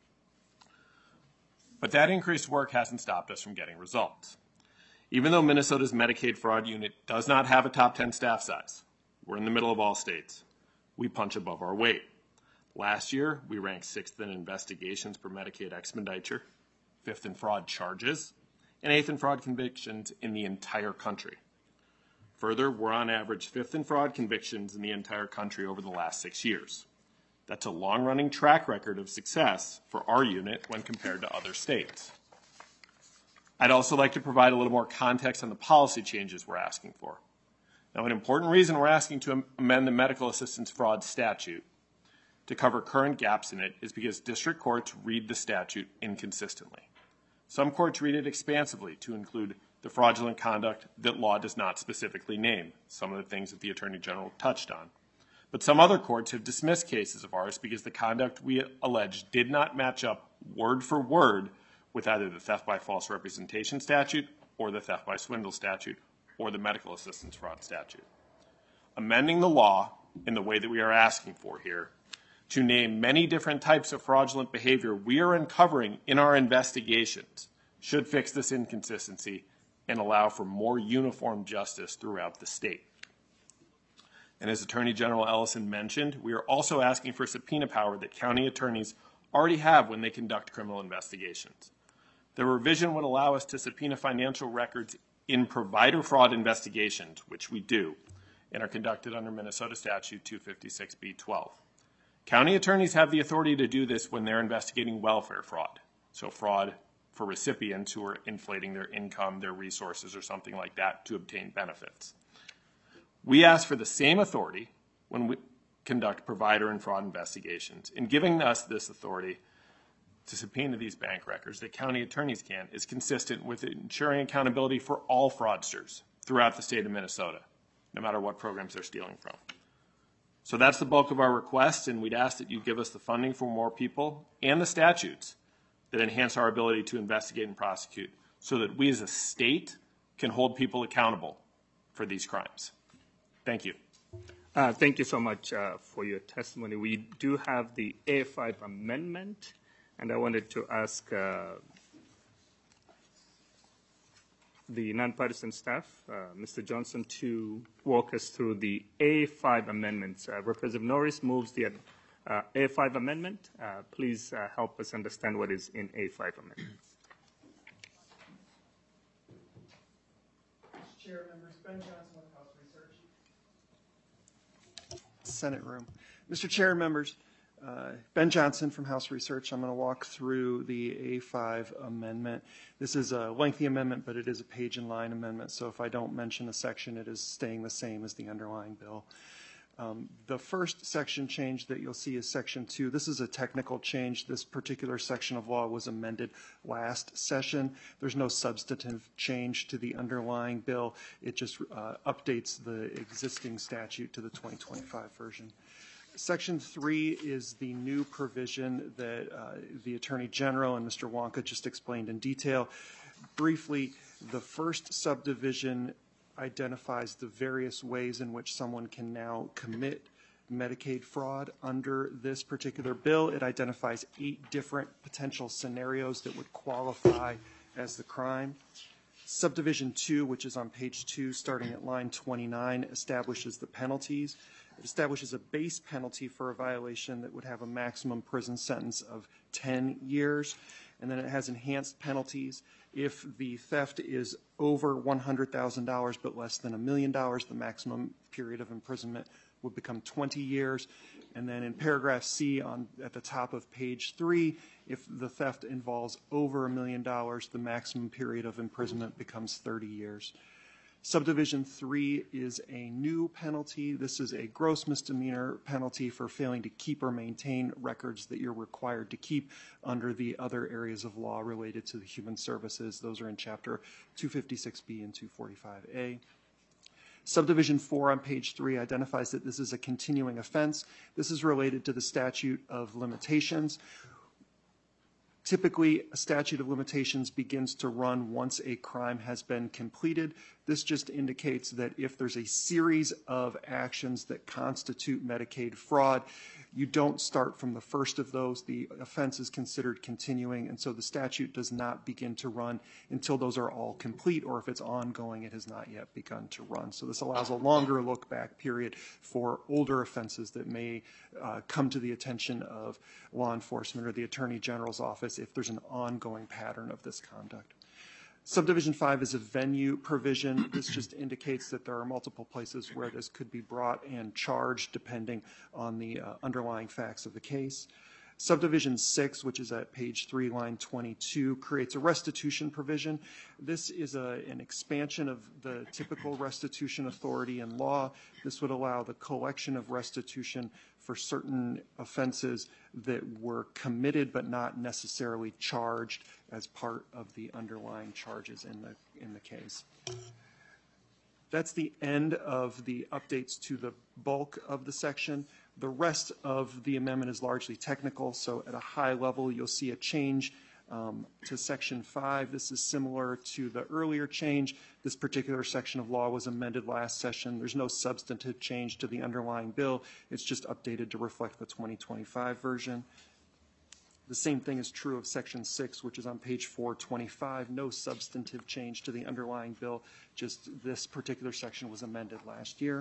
But that increased work hasn't stopped us from getting results. Even though Minnesota's Medicaid fraud unit does not have a top ten staff size, we're in the middle of all states. We punch above our weight. Last year, we ranked sixth in investigations per Medicaid expenditure, fifth in fraud charges, and eighth in fraud convictions in the entire country. Further, we're on average fifth in fraud convictions in the entire country over the last six years. That's a long-running track record of success for our unit when compared to other states. I'd also like to provide a little more context on the policy changes we're asking for. Now, an important reason we're asking to amend the medical assistance fraud statute to cover current gaps in it is because district courts read the statute inconsistently. Some courts read it expansively to include the fraudulent conduct that law does not specifically name, some of the things that the Attorney General touched on. But some other courts have dismissed cases of ours because the conduct we allege did not match up word for word with either the theft by false representation statute or the theft by swindle statute or the medical assistance fraud statute. Amending the law in the way that we are asking for here to name many different types of fraudulent behavior we are uncovering in our investigations should fix this inconsistency and allow for more uniform justice throughout the state. And as Attorney General Ellison mentioned, we are also asking for subpoena power that county attorneys already have when they conduct criminal investigations. The revision would allow us to subpoena financial records in provider fraud investigations, which we do, and are conducted under Minnesota Statute two fifty-six B twelve. County attorneys have the authority to do this when they're investigating welfare fraud, so fraud for recipients who are inflating their income, their resources, or something like that to obtain benefits. We ask for the same authority when we conduct provider and fraud investigations. In giving us this authority to subpoena these bank records that county attorneys can is consistent with ensuring accountability for all fraudsters throughout the state of Minnesota, no matter what programs they're stealing from. So that's the bulk of our request, and we'd ask that you give us the funding for more people and the statutes that enhance our ability to investigate and prosecute so that we as a state can hold people accountable for these crimes. Thank you.
Uh, thank you so much uh, for your testimony. We do have the A five amendment, and I wanted to ask uh, the nonpartisan staff, uh, Mister Johnson, to walk us through the A five amendments. Uh, Representative Norris moves the uh, A five amendment. Uh, please uh, help us understand what is in A five amendment.
Chair, members, Ben Johnson with House Research. Senate room. Mister Chair, members, uh, Ben Johnson from House Research. I'm going to walk through the A five amendment. This is a lengthy amendment, but it is a page and line amendment, so if I don't mention a section, it is staying the same as the underlying bill. Um, the first section change that you'll see is section two. This is a technical change. This particular section of law was amended last session. There's no substantive change to the underlying bill. It just uh, updates the existing statute to the twenty twenty-five version. Section three is the new provision that uh, the Attorney General and Mister Wonka just explained in detail. Briefly, the first subdivision identifies the various ways in which someone can now commit Medicaid fraud under this particular bill. It identifies eight different potential scenarios that would qualify as the crime. Subdivision two, which is on page two, starting at line twenty-nine, establishes the penalties. It establishes a base penalty for a violation that would have a maximum prison sentence of ten years. And then it has enhanced penalties. If the theft is over one hundred thousand dollars but less than a million dollars, the maximum period of imprisonment would become twenty years. And then in paragraph C on at the top of page three, if the theft involves over a million dollars, the maximum period of imprisonment becomes thirty years. Subdivision three is a new penalty. This is a gross misdemeanor penalty for failing to keep or maintain records that you're required to keep under the other areas of law related to the human services. Those are in chapter two fifty-six B and two forty-five A. Subdivision four on page three identifies that this is a continuing offense. This is related to the statute of limitations. Typically, a statute of limitations begins to run once a crime has been completed. This just indicates that if there's a series of actions that constitute Medicaid fraud, you don't start from the first of those. The offense is considered continuing, and so the statute does not begin to run until those are all complete, or if it's ongoing, it has not yet begun to run. So this allows a longer look-back period for older offenses that may uh, come to the attention of law enforcement or the Attorney General's office if there's an ongoing pattern of this conduct. Subdivision five is a venue provision. This just indicates that there are multiple places where this could be brought and charged depending on the uh, underlying facts of the case. Subdivision six, which is at page three, line twenty-two, creates a restitution provision. This is a, an expansion of the typical restitution authority in law. This would allow the collection of restitution for certain offenses that were committed but not necessarily charged as part of the underlying charges in the, in the case. That's the end of the updates to the bulk of the section. The rest of the amendment is largely technical, so at a high level, you'll see a change um, to section five. This is similar to the earlier change. This particular section of law was amended last session. There's no substantive change to the underlying bill. It's just updated to reflect the twenty twenty-five version. The same thing is true of section six, which is on page four twenty-five. No substantive change to the underlying bill. Just this particular section was amended last year.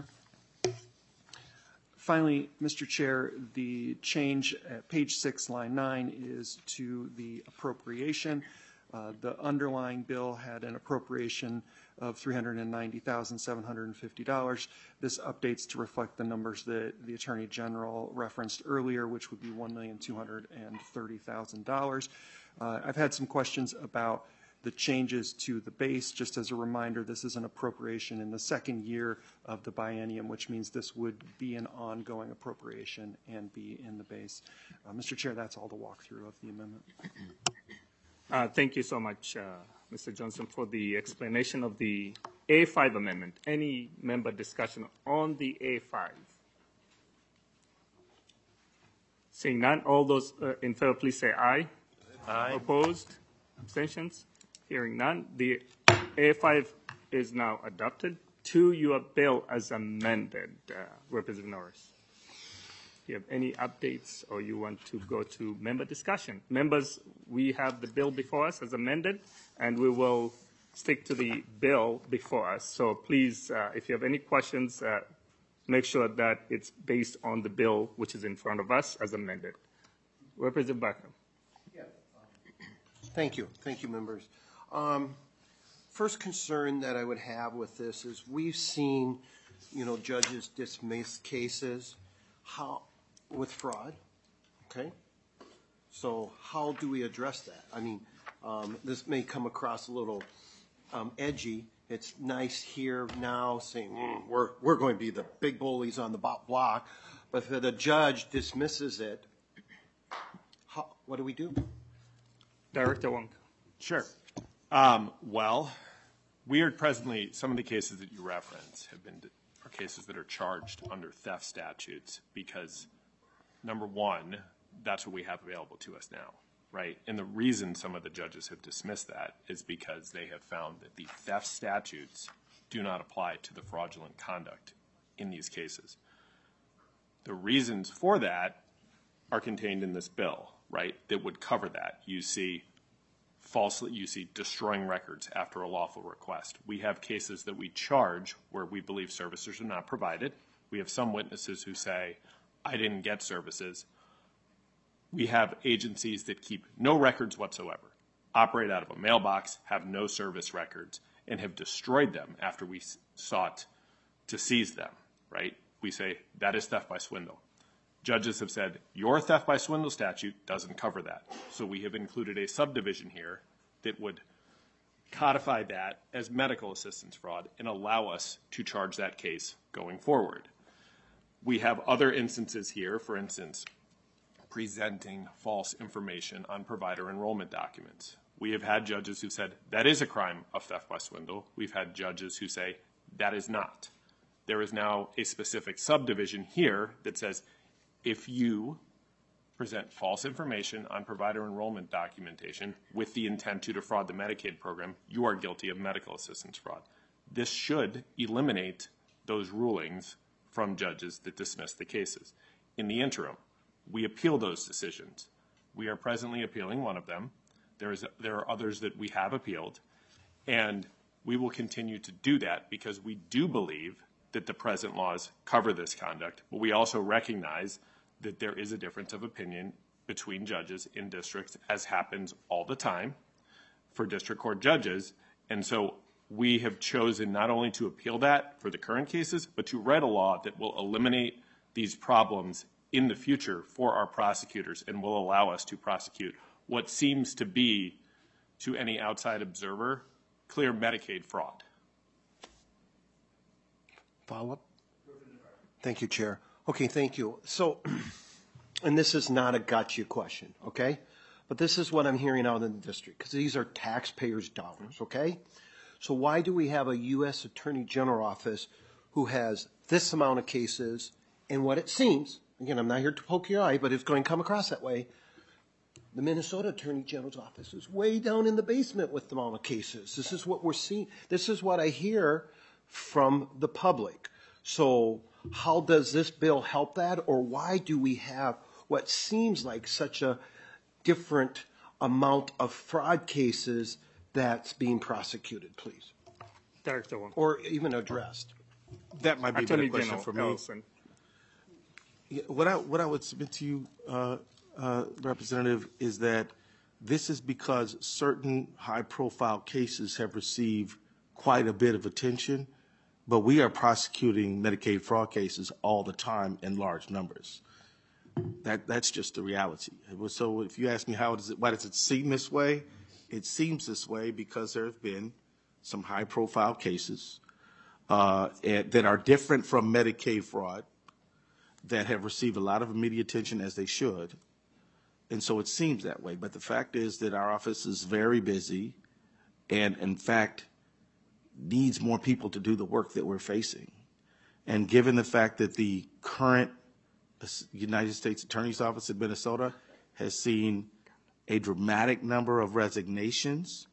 Finally, Mister Chair, the change at page six, line nine is to the appropriation. Uh, the underlying bill had an appropriation of three hundred ninety thousand seven hundred fifty dollars. This updates to reflect the numbers that the Attorney General referenced earlier, which would be one million two hundred thirty thousand dollars. Uh, I've had some questions about the changes to the base. Just as a reminder, this is an appropriation in the second year of the biennium, which means this would be an ongoing appropriation and be in the base. Uh, Mister Chair, that's all the walkthrough of the amendment.
Uh, thank you so much, uh, Mister Johnson, for the explanation of the A five amendment. Any member discussion on the A five? Seeing none, all those uh, in favor, please say aye.
Aye.
Opposed? Abstentions? Hearing none, the A five is now adopted. To your bill as amended, uh, Representative Norris. Do you have any updates or you want to go to member discussion? Members, we have the bill before us as amended, and we will stick to the bill before us. So please, uh, if you have any questions, uh, make sure that it's based on the bill which is in front of us as amended. Representative Buckham.
Thank you. Thank you, members. Um, first concern that I would have with this is we've seen, you know, judges dismiss cases how, with fraud, okay? So how do we address that? I mean, um, this may come across a little um, edgy. It's nice here now saying mm, we're, we're going to be the big bullies on the block, but if the judge dismisses it, how, what do we do?
Director Wong.
Sure. Um, well, we are presently, some of the cases that you reference have been, are cases that are charged under theft statutes because, number one, that's what we have available to us now, right? And the reason some of the judges have dismissed that is because they have found that the theft statutes do not apply to the fraudulent conduct in these cases. The reasons for that are contained in this bill, right, that would cover that. You see falsely, you see, destroying records after a lawful request. We have cases that we charge where we believe services are not provided. We have some witnesses who say, I didn't get services. We have agencies that keep no records whatsoever, operate out of a mailbox, have no service records, and have destroyed them after we sought to seize them, right? We say that is theft by swindle. Judges have said your theft by swindle statute doesn't cover that. So we have included a subdivision here that would codify that as medical assistance fraud and allow us to charge that case going forward. We have other instances here, for instance, presenting false information on provider enrollment documents. We have had judges who said that is a crime of theft by swindle. We've had judges who say that is not. There is now a specific subdivision here that says if you present false information on provider enrollment documentation with the intent to defraud the Medicaid program, you are guilty of medical assistance fraud. This should eliminate those rulings from judges that dismiss the cases. In the interim, we appeal those decisions. We are presently appealing one of them. There is, there are others that we have appealed, and we will continue to do that because we do believe that the present laws cover this conduct, but we also recognize that there is a difference of opinion between judges in districts, as happens all the time for district court judges. And so we have chosen not only to appeal that for the current cases, but to write a law that will eliminate these problems in the future for our prosecutors and will allow us to prosecute what seems to be, to any outside observer, clear Medicaid fraud.
Follow-up? Thank you, Chair. Okay, thank you. So, and this is not a gotcha question, okay? But this is what I'm hearing out in the district, because these are taxpayers' dollars, okay? So why do we have a U S Attorney General office who has this amount of cases, and what it seems, again, I'm not here to poke your eye, but it's going to come across that way, the Minnesota Attorney General's office is way down in the basement with the amount of cases. This is what we're seeing. This is what I hear from the public. So how does this bill help that, or why do we have what seems like such a different amount of fraud cases that's being prosecuted, please?
Director Wong.
Or even addressed.
That might be a better question for me.
Ellison.
Yeah, what I what I would submit to you, uh, uh, Representative, is that this is because certain high-profile cases have received quite a bit of attention, but we are prosecuting Medicaid fraud cases all the time in large numbers. That that's just the reality. So if you ask me how does it, why does it seem this way, it seems this way because there have been some high-profile cases uh, and, that are different from Medicaid fraud, that have received a lot of immediate attention, as they should, and so it seems that way. But the fact is that our office is very busy and, in fact, needs more people to do the work that we're facing. And given the fact that the current United States Attorney's Office in Minnesota has seen a dramatic number of resignations,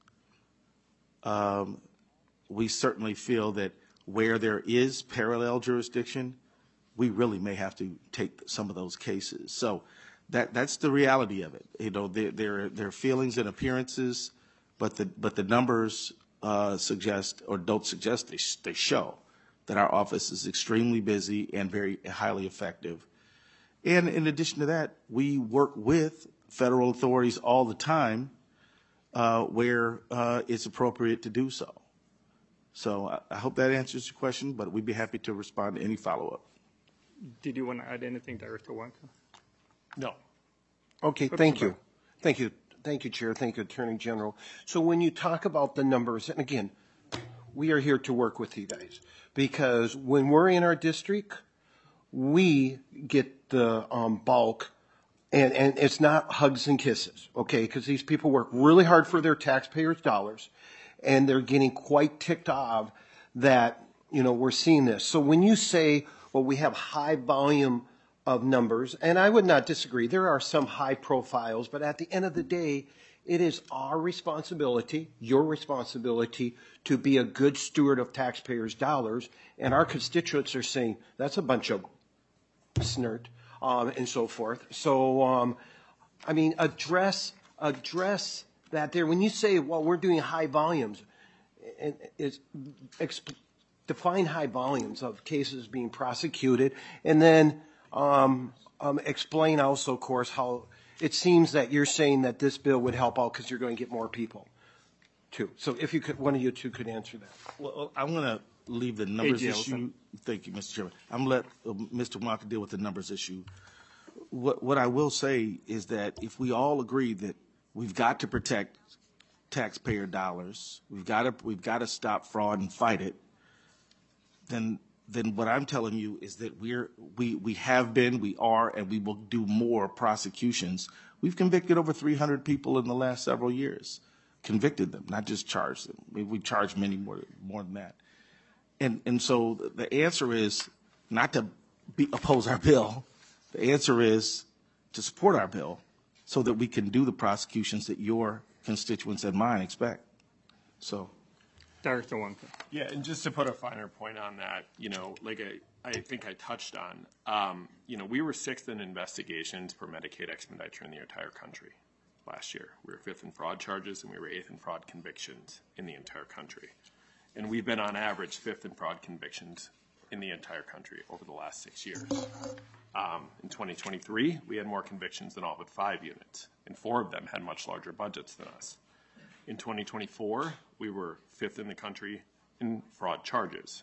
um, we certainly feel that where there is parallel jurisdiction, we really may have to take some of those cases. So that that's the reality of it. You know, there there, there are feelings and appearances, but the but the numbers uh, suggest or don't suggest they they show that our office is extremely busy and very highly effective. And in addition to that, we work with federal authorities all the time uh, where uh, it's appropriate to do so. So I, I hope that answers your question, but we'd be happy to respond to any follow-up.
Did you want to add anything, Director Wonka?
No.
Okay, thank you. Thank you. Thank you, Chair. Thank you, Attorney General. So when you talk about the numbers, and again, we are here to work with you guys, because when we're in our district, we get the um, bulk, and, and it's not hugs and kisses, okay, because these people work really hard for their taxpayers' dollars, and they're getting quite ticked off that, you know, we're seeing this. So when you say, well, we have high volume of numbers, and I would not disagree, there are some high profiles, but at the end of the day, it is our responsibility, your responsibility, to be a good steward of taxpayers' dollars, and our constituents are saying, that's a bunch of snert, um, and so forth. So, um, I mean, address, address that there, when you say, well, we're doing high volumes, and it's, exp- define high volumes of cases being prosecuted, and then um, um, explain also, of course, how it seems that you're saying that this bill would help out because you're going to get more people, too. So if you could, one of you two could answer that.
Well, I'm going to leave the numbers
Hey,
issue.
Jelson.
Thank you, Mister Chairman. I'm going to let uh, Mister Wonka deal with the numbers issue. What, what I will say is that if we all agree that we've got to protect taxpayer dollars, we've got to we've got to stop fraud and fight it, then then what I'm telling you is that we're we we have been, we are, and we will do more prosecutions. We've convicted over three hundred people in the last several years, convicted them, not just charged them. We, we charged many more more than that. And and so the answer is not to be, oppose our bill. The answer is to support our bill so that we can do the prosecutions that your constituents and mine expect. So,
Director Wonka.
Yeah, and just to put a finer point on that, you know, like I, I think I touched on, um, you know, we were sixth in investigations per Medicaid expenditures in the entire country last year. We were fifth in fraud charges, and we were eighth in fraud convictions in the entire country. And we've been on average fifth in fraud convictions in the entire country over the last six years. Um, in twenty twenty-three, we had more convictions than all but five units, and four of them had much larger budgets than us. In twenty twenty-four, we were fifth in the country in fraud charges.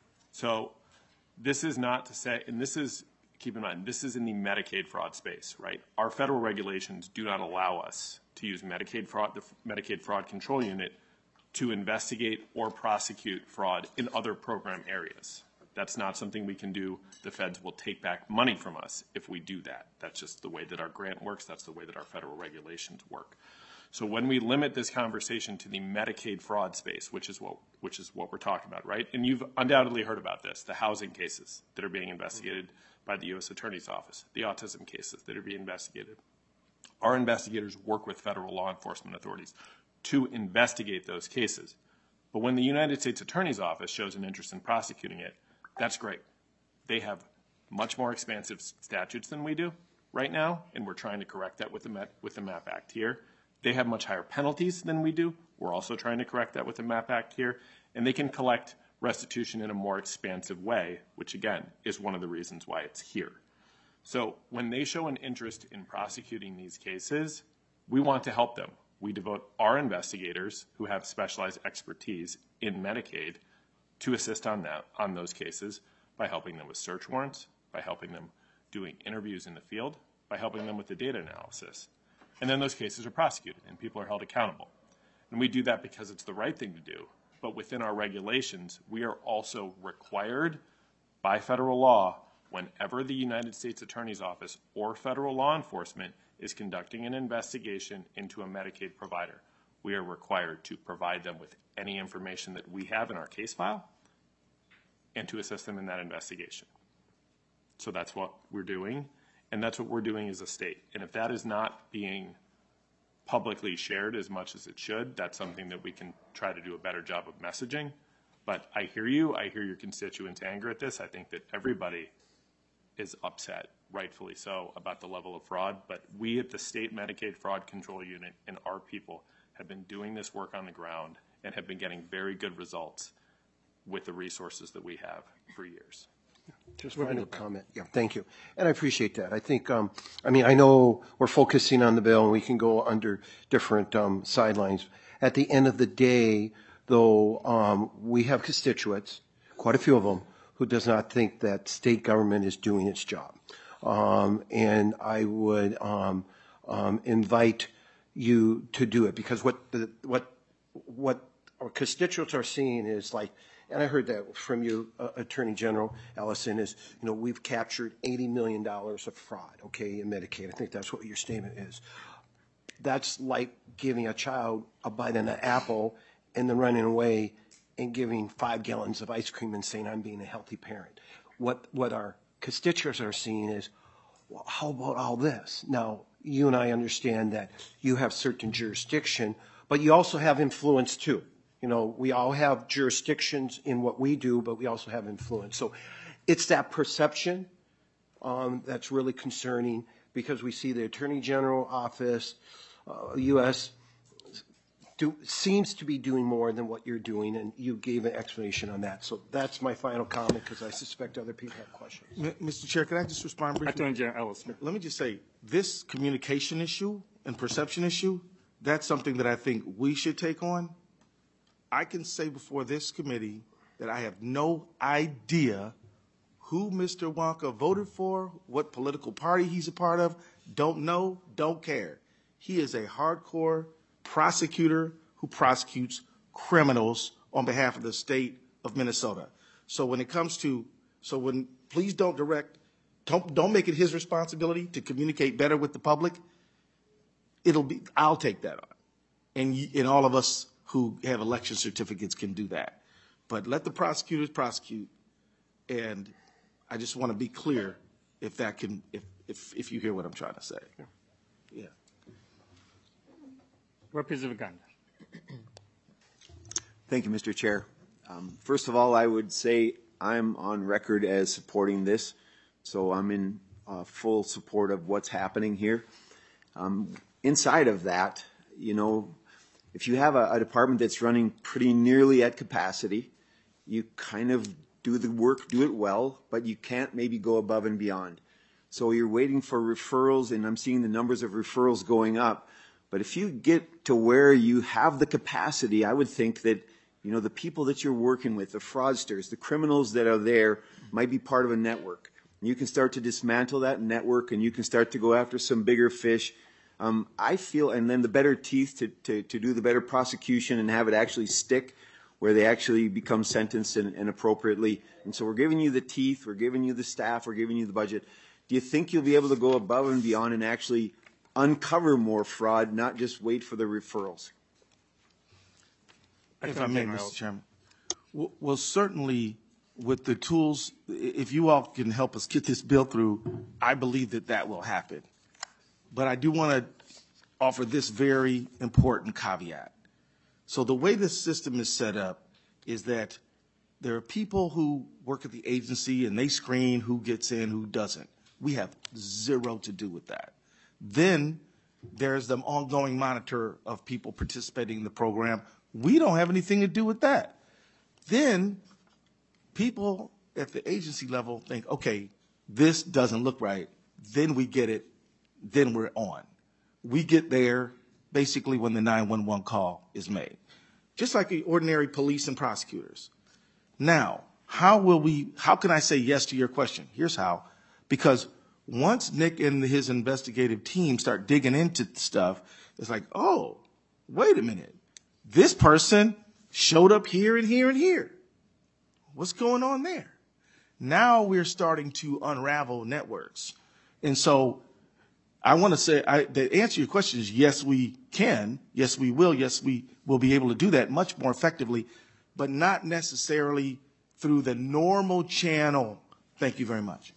So this is not to say, and this is, keep in mind, this is in the Medicaid fraud space, right? Our federal regulations do not allow us to use Medicaid fraud, the Medicaid Fraud Control Unit, to investigate or prosecute fraud in other program areas. That's not something we can do. The feds will take back money from us if we do that. That's just the way that our grant works. That's the way that our federal regulations work. So when we limit this conversation to the Medicaid fraud space, which is what which is what we're talking about, right? And you've undoubtedly heard about this, the housing cases that are being investigated by the U S Attorney's Office, the autism cases that are being investigated. Our investigators work with federal law enforcement authorities to investigate those cases. But when the United States Attorney's Office shows an interest in prosecuting it, that's great. They have much more expansive statutes than we do right now, and we're trying to correct that with the Met, with the MAP Act here. They have much higher penalties than we do. We're also trying to correct that with the MAP Act here. And they can collect restitution in a more expansive way, which again is one of the reasons why it's here. So when they show an interest in prosecuting these cases, we want to help them. We devote our investigators who have specialized expertise in Medicaid to assist on that, on those cases, by helping them with search warrants, by helping them doing interviews in the field, by helping them with the data analysis. And then those cases are prosecuted and people are held accountable. And we do that because it's the right thing to do. But within our regulations, we are also required by federal law, whenever the United States Attorney's Office or federal law enforcement is conducting an investigation into a Medicaid provider, we are required to provide them with any information that we have in our case file and to assist them in that investigation. So that's what we're doing, and that's what we're doing as a state. And if that is not being publicly shared as much as it should, that's something that we can try to do a better job of messaging. But I hear you. I hear your constituents' anger at this. I think that everybody is upset, rightfully so, about the level of fraud. But we at the State Medicaid Fraud Control Unit and our people have been doing this work on the ground and have been getting very good results with the resources that we have for years.
Just final comment. Yeah, thank you. And I appreciate that. I think, um, I mean, I know we're focusing on the bill and we can go under different um, sidelines. At the end of the day, though, um, we have constituents, quite a few of them, who does not think that state government is doing its job. Um, and I would um, um, invite you to do it, because what the, what what our constituents are seeing is like, and I heard that from you, uh, Attorney General Ellison, is, you know, we've captured eighty million dollars of fraud, okay, in Medicaid. I think that's what your statement is. That's like giving a child a bite in an apple and then running away and giving five gallons of ice cream and saying, I'm being a healthy parent. What what our constituents are seeing is, well, how about all this? Now, you and I understand that you have certain jurisdiction, but you also have influence too. You know, we all have jurisdictions in what we do, but we also have influence. So it's that perception um, that's really concerning, because we see the Attorney General office, uh, U S do, seems to be doing more than what you're doing, and you gave an explanation on that. So that's my final comment, because I suspect other people have questions.
M- Mister Chair, can I just respond briefly?
Attorney General Ellison.
Let me just say, this communication issue and perception issue, that's something that I think we should take on. I can say before this committee that I have no idea who Mister Wonka voted for, what political party he's a part of. Don't know, don't care. He is a hardcore prosecutor who prosecutes criminals on behalf of the state of Minnesota. So when it comes to, so when, please don't direct, don't, don't make it his responsibility to communicate better with the public. It'll be, I'll take that on. And, y- and all of us who have election certificates can do that. But let the prosecutors prosecute. And I just want to be clear if that can, if, if, if you hear what I'm trying to say. Yeah.
Representative Uganda.
Thank you, Mister Chair. Um, first of all, I would say I'm on record as supporting this, so I'm in uh, full support of what's happening here. Um, inside of that, you know, if you have a, a department that's running pretty nearly at capacity, you kind of do the work, do it well, but you can't maybe go above and beyond. So you're waiting for referrals, and I'm seeing the numbers of referrals going up. But if you get to where you have the capacity, I would think that, you know, the people that you're working with, the fraudsters, the criminals that are there might be part of a network. You can start to dismantle that network, and you can start to go after some bigger fish. Um, I feel, and then the better teeth to, to, to do the better prosecution and have it actually stick, where they actually become sentenced and, and appropriately. And so we're giving you the teeth, we're giving you the staff, we're giving you the budget. Do you think you'll be able to go above and beyond and actually uncover more fraud, not just wait for the referrals?
If I may, Mister Chairman. Well, well, certainly with the tools, if you all can help us get this bill through, I believe that that will happen. But I do want to offer this very important caveat. So the way this system is set up is that there are people who work at the agency and they screen who gets in, who doesn't. We have zero to do with that. Then there's the ongoing monitor of people participating in the program. We don't have anything to do with that. Then people at the agency level think, okay, this doesn't look right. Then we get it. Then we're on. We get there basically when the nine one one call is made, just like the ordinary police and prosecutors. Now, how will we, how can I say yes to your question? Here's how. Because once Nick and his investigative team start digging into stuff, it's like, oh, wait a minute. This person showed up here and here and here. What's going on there? Now we're starting to unravel networks. And so I want to say, I, the answer to your question is yes, we can. Yes, we will. Yes, we will be able to do that much more effectively, but not necessarily through the normal channel. Thank you very much.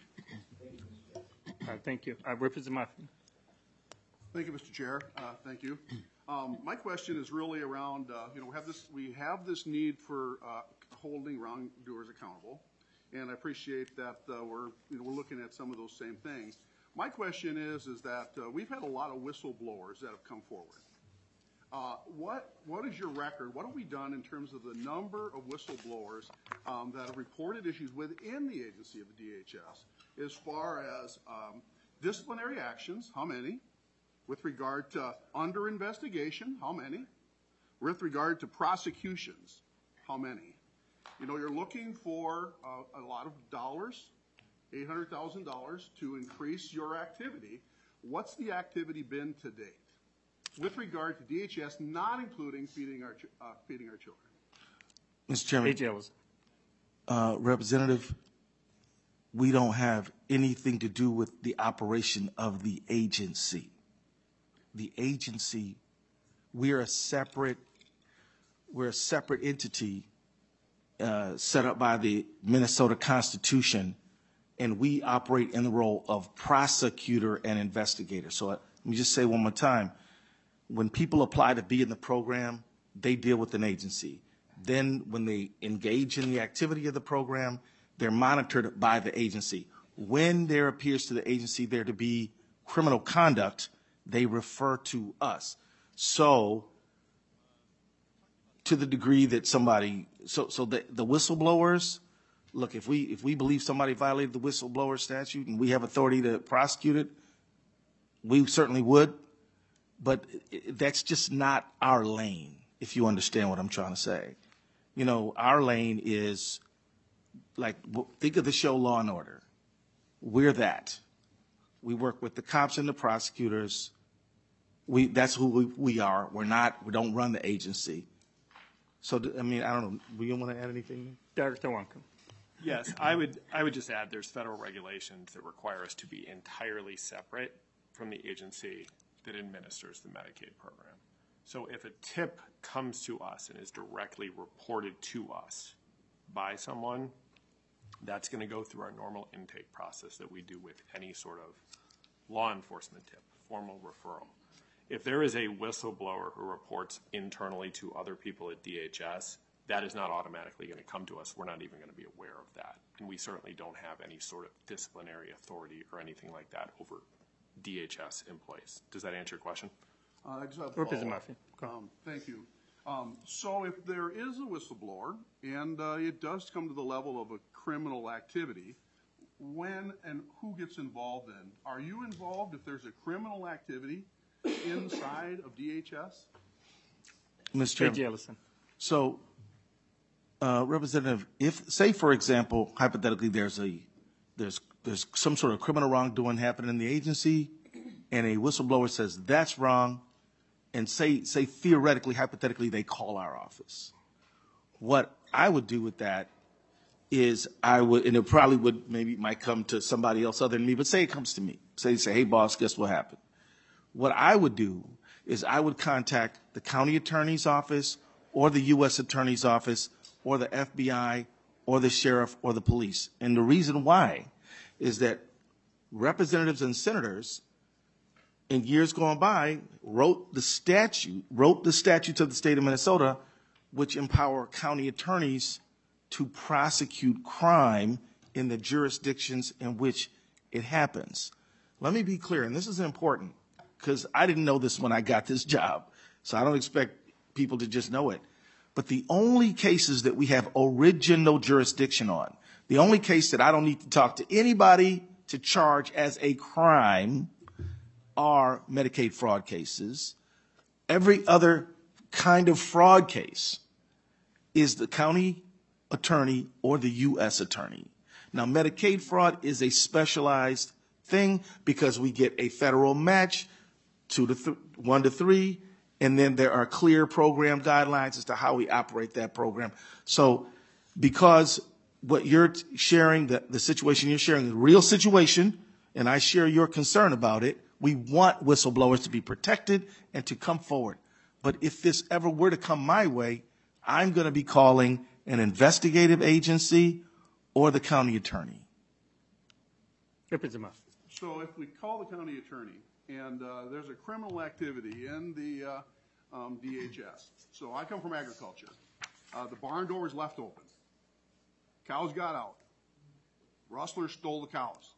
Uh, thank you. Uh, Representative Murphy.
Thank you, Mister Chair. Uh, thank you. Um, my question is really around, uh, you know, we have this, we have this need for uh, holding wrongdoers accountable, and I appreciate that uh, we're, you know, we're looking at some of those same things. My question is, is that uh, we've had a lot of whistleblowers that have come forward. Uh, what, what is your record? What have we done in terms of the number of whistleblowers um, that have reported issues within the agency of the D H S, as far as um, disciplinary actions, how many? With regard to under investigation, how many? With regard to prosecutions, how many? You know, you're looking for uh, a lot of dollars, eight hundred thousand dollars to increase your activity. What's the activity been to date? With regard to D H S, not including feeding our, uh, feeding our children.
Mister Chairman, uh, Representative, we don't have anything to do with the operation of the agency. The agency, we're a separate, we're a separate entity uh, set up by the Minnesota Constitution, and we operate in the role of prosecutor and investigator. So uh, let me just say one more time. When people apply to be in the program, they deal with an agency. Then when they engage in the activity of the program, they're monitored by the agency. When there appears to the agency there to be criminal conduct, they refer to us. So to the degree that somebody, so so the, the whistleblowers, look, if we if we believe somebody violated the whistleblower statute and we have authority to prosecute it, we certainly would, but that's just not our lane, if you understand what I'm trying to say. You know, our lane is, like, think of the show Law and Order. We're that. We work with the cops and the prosecutors. We, that's who we, we are. We're not, we don't run the agency. So, I mean, I don't know, do you want to add anything?
Director Wonka.
Yes, I would, I would just add there's federal regulations that require us to be entirely separate from the agency that administers the Medicaid program. So if a tip comes to us and is directly reported to us by someone, that's going to go through our normal intake process that we do with any sort of law enforcement tip, formal referral. If there is a whistleblower who reports internally to other people at D H S, that is not automatically going to come to us. We're not even going to be aware of that. And we certainly don't have any sort of disciplinary authority or anything like that over D H S in place. Does that answer your question?
Uh, I just have a
Representative
follow-up.
Murphy.
Um, thank you. Um, so if there is a whistleblower and uh, it does come to the level of a criminal activity, when and who gets involved then? Are you involved if there's a criminal activity inside of D H S?
Mister
A G Ellison.
So, uh, Representative, if, say, for example, hypothetically, there's a there's there's some sort of criminal wrongdoing happening in the agency, and a whistleblower says that's wrong, and say say theoretically, hypothetically, they call our office. What I would do with that is I would, and it probably would maybe might come to somebody else other than me, but say it comes to me. Say say, hey boss, guess what happened? What I would do is I would contact the county attorney's office or the U S attorney's office or the F B I or the sheriff or the police. And the reason why is that representatives and senators in years gone by wrote the statute, wrote the statutes of the state of Minnesota, which empower county attorneys to prosecute crime in the jurisdictions in which it happens. Let me be clear, and this is important, because I didn't know this when I got this job, so I don't expect people to just know it. But the only cases that we have original jurisdiction on, the only case that I don't need to talk to anybody to charge as a crime are Medicaid fraud cases. Every other kind of fraud case is the county attorney or the U S attorney. Now, Medicaid fraud is a specialized thing because we get a federal match, two to th- one to three, and then there are clear program guidelines as to how we operate that program. So because what you're t- sharing, the, the situation you're sharing is a real situation, and I share your concern about it, we want whistleblowers to be protected and to come forward. But if this ever were to come my way, I'm going to be calling an investigative agency or the county attorney.
Representative Murphy.
So if we call the county attorney and uh, there's a criminal activity in the uh, um, D H S. So I come from agriculture. Uh, the barn door was left open. Cows got out. Rustlers stole the cows.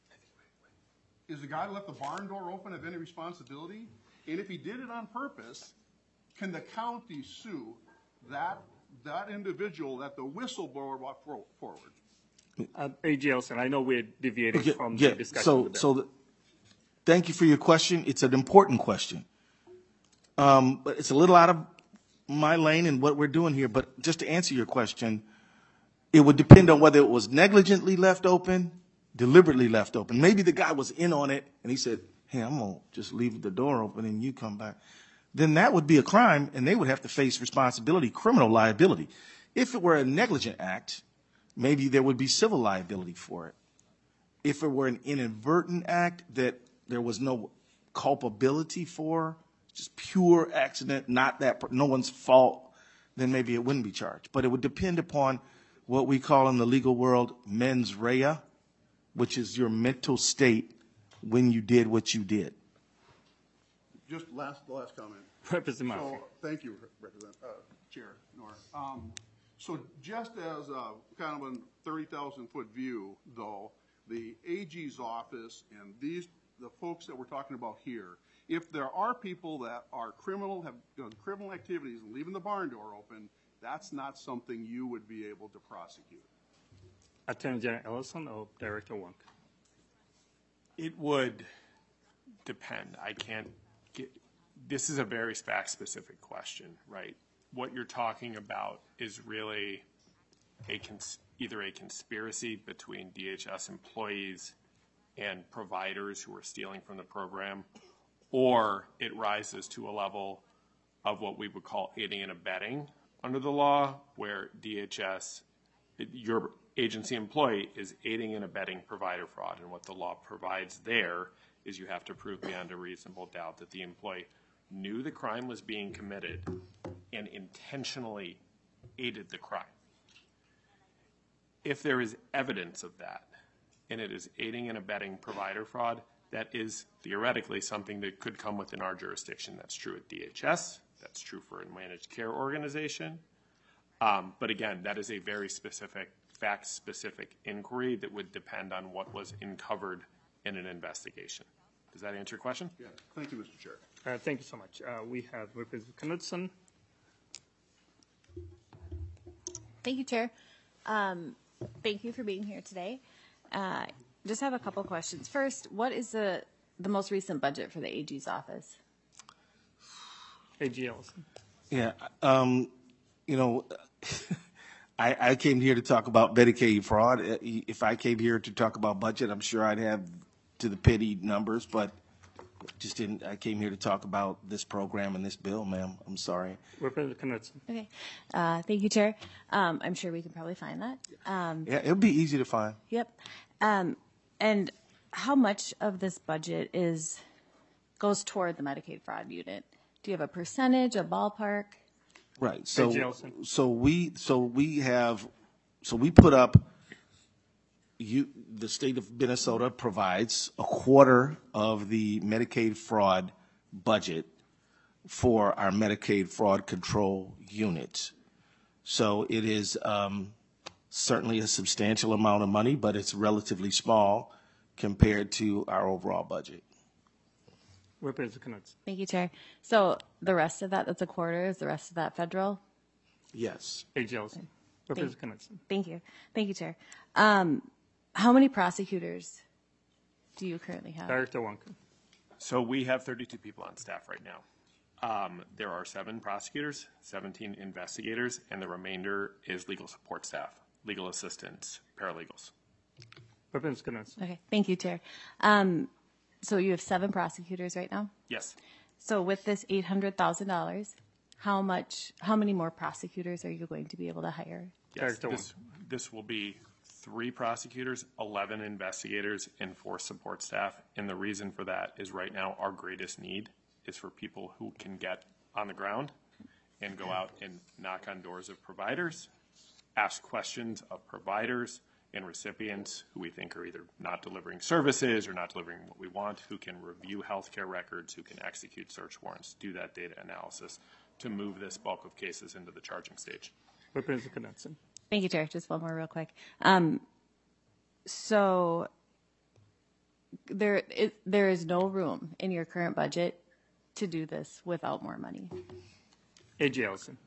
Is the guy that left the barn door open have any responsibility? And if he did it on purpose, can the county sue that that individual that the whistleblower brought for, forward?
Uh, A G Ellison, I know we're deviating
Okay,
from
yeah,
the discussion.
so,
of the bill.
so the, thank you for your question. It's an important question. Um, but it's a little out of my lane and what we're doing here. But just to answer your question, it would depend on whether it was negligently left open, deliberately left open. Maybe the guy was in on it and he said, hey, I'm going to just leave the door open and you come back. Then that would be a crime and they would have to face responsibility, criminal liability. If it were a negligent act, maybe there would be civil liability for it. If it were an inadvertent act that there was no culpability for, just pure accident, not that, no one's fault, then maybe it wouldn't be charged. But it would depend upon what we call in the legal world mens rea, which is your mental state when you did what you did.
Just last, the last comment.
Representative Murphy.
So, thank you, Representative, uh, Chair Nor. Um, so just as a kind of a thirty thousand foot view, though, the A G's office and these, the folks that we're talking about here, if there are people that are criminal, have done criminal activities and leaving the barn door open, that's not something you would be able to prosecute.
Attorney General Ellison or Director Wonk?
It would depend. I can't get, this is a very fact-specific question, right? What you're talking about is really a cons- either a conspiracy between D H S employees and providers who are stealing from the program, or it rises to a level of what we would call aiding and abetting under the law, where D H S, your agency employee, is aiding and abetting provider fraud. And what the law provides there is you have to prove beyond a reasonable doubt that the employee knew the crime was being committed and intentionally aided the crime. If there is evidence of that, and it is aiding and abetting provider fraud, that is theoretically something that could come within our jurisdiction. That's true at D H S. That's true for a managed care organization. Um, but again, that is a very specific, fact-specific inquiry that would depend on what was uncovered in an investigation. Does that answer your question?
Yeah. Thank you, Mister Chair.
Uh, thank you so much. Uh, we have Representative Knudsen.
Thank you, Chair. Um, thank you for being here today. Uh, just have a couple questions. First, what is the, the most recent budget for the A G's office?
A G Ellison.
Yeah, um, you know, I, I came here to talk about Medicaid fraud. If I came here to talk about budget, I'm sure I'd have to the penny numbers, but just didn't. I came here to talk about this program and this bill, ma'am. I'm sorry.
Representative Knudsen.
Okay. Uh, thank you, Chair. Um, I'm sure we can probably find that. Um,
Yeah, it'll be easy to find.
Yep. Um, and how much of this budget is goes toward the Medicaid fraud unit? Do you have a percentage, a ballpark?
Right. So,
Hey, Jelson.
so we, so we have, so we put up. You, the state of Minnesota provides a quarter of the Medicaid fraud budget for our Medicaid fraud control unit. So it is um, certainly a substantial amount of money, but it's relatively small compared to our overall budget.
Representative Knudsen.
Thank you, Chair. So the rest of that, that's a quarter, is the rest of that federal?
Yes.
A G Ellison. Representative Knudsen.
Thank you. Thank you, Chair. Um, how many prosecutors do you currently have?
Director Wonk.
So we have thirty-two people on staff right now. Um, there are seven prosecutors, seventeen investigators, and the remainder is legal support staff, legal assistants, paralegals.
Representative Knudsen.
Okay, thank you, Chair. Um, so you have seven prosecutors right now?
Yes.
So with this eight hundred thousand dollars, how much, how many more prosecutors are you going to be able to hire?
Yes, this, this will be three prosecutors, eleven investigators, and four support staff. And the reason for that is right now our greatest need is for people who can get on the ground and go out and knock on doors of providers, ask questions of providers and recipients who we think are either not delivering services or not delivering what we want, who can review healthcare records, who can execute search warrants, do that data analysis to move this bulk of cases into the charging stage.
Representative Knudsen.
Thank you, Chair. Just one more real quick. Um, so there is, there is no room in your current budget to do this without more money.
A G Ellison.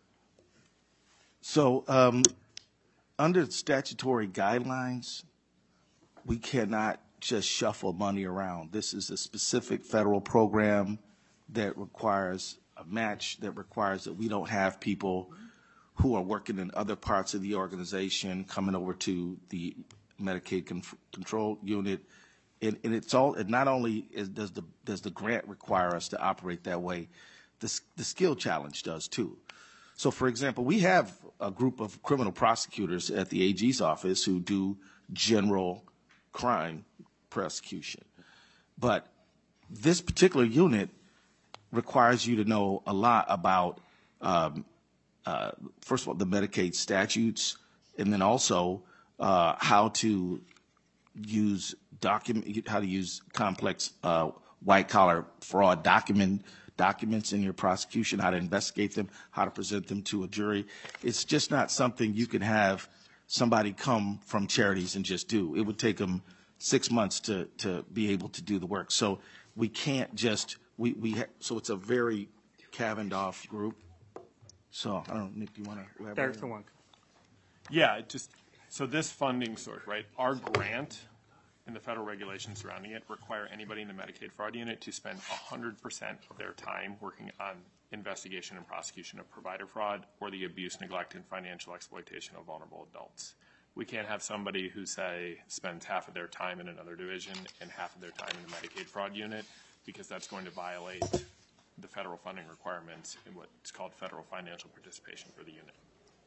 So um, under statutory guidelines, we cannot just shuffle money around. This is a specific federal program that requires a match, that requires that we don't have people who are working in other parts of the organization coming over to the Medicaid con- control unit. And, and it's all, and not only is, does the does the grant require us to operate that way, the, the skill challenge does too. So, for example, we have a group of criminal prosecutors at the A G's office who do general crime prosecution. But this particular unit requires you to know a lot about, um, uh, first of all, the Medicaid statutes, and then also uh, how to use document, how to use complex uh, white-collar fraud document documents in your prosecution, how to investigate them, how to present them to a jury. It's just not something you can have somebody come from charities and just do. It would take them six months to, to be able to do the work. So we can't just we, we ha- so it's a very cavaned off group. So I don't know, Nick, do you want to elaborate?
Director Wonk.
Yeah, it just, so this funding source, right, our grant and the federal regulations surrounding it require anybody in the Medicaid fraud unit to spend one hundred percent of their time working on investigation and prosecution of provider fraud or the abuse, neglect, and financial exploitation of vulnerable adults. We can't have somebody who, say, spends half of their time in another division and half of their time in the Medicaid fraud unit, because that's going to violate the federal funding requirements in what's called federal financial participation for the unit.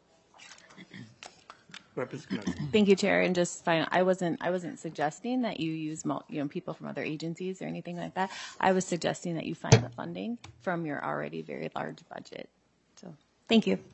Thank you, Chair. And just final, I wasn't I wasn't suggesting that you use mul- you know people from other agencies or anything like that. I was suggesting that you find the funding from your already very large budget. So, thank you.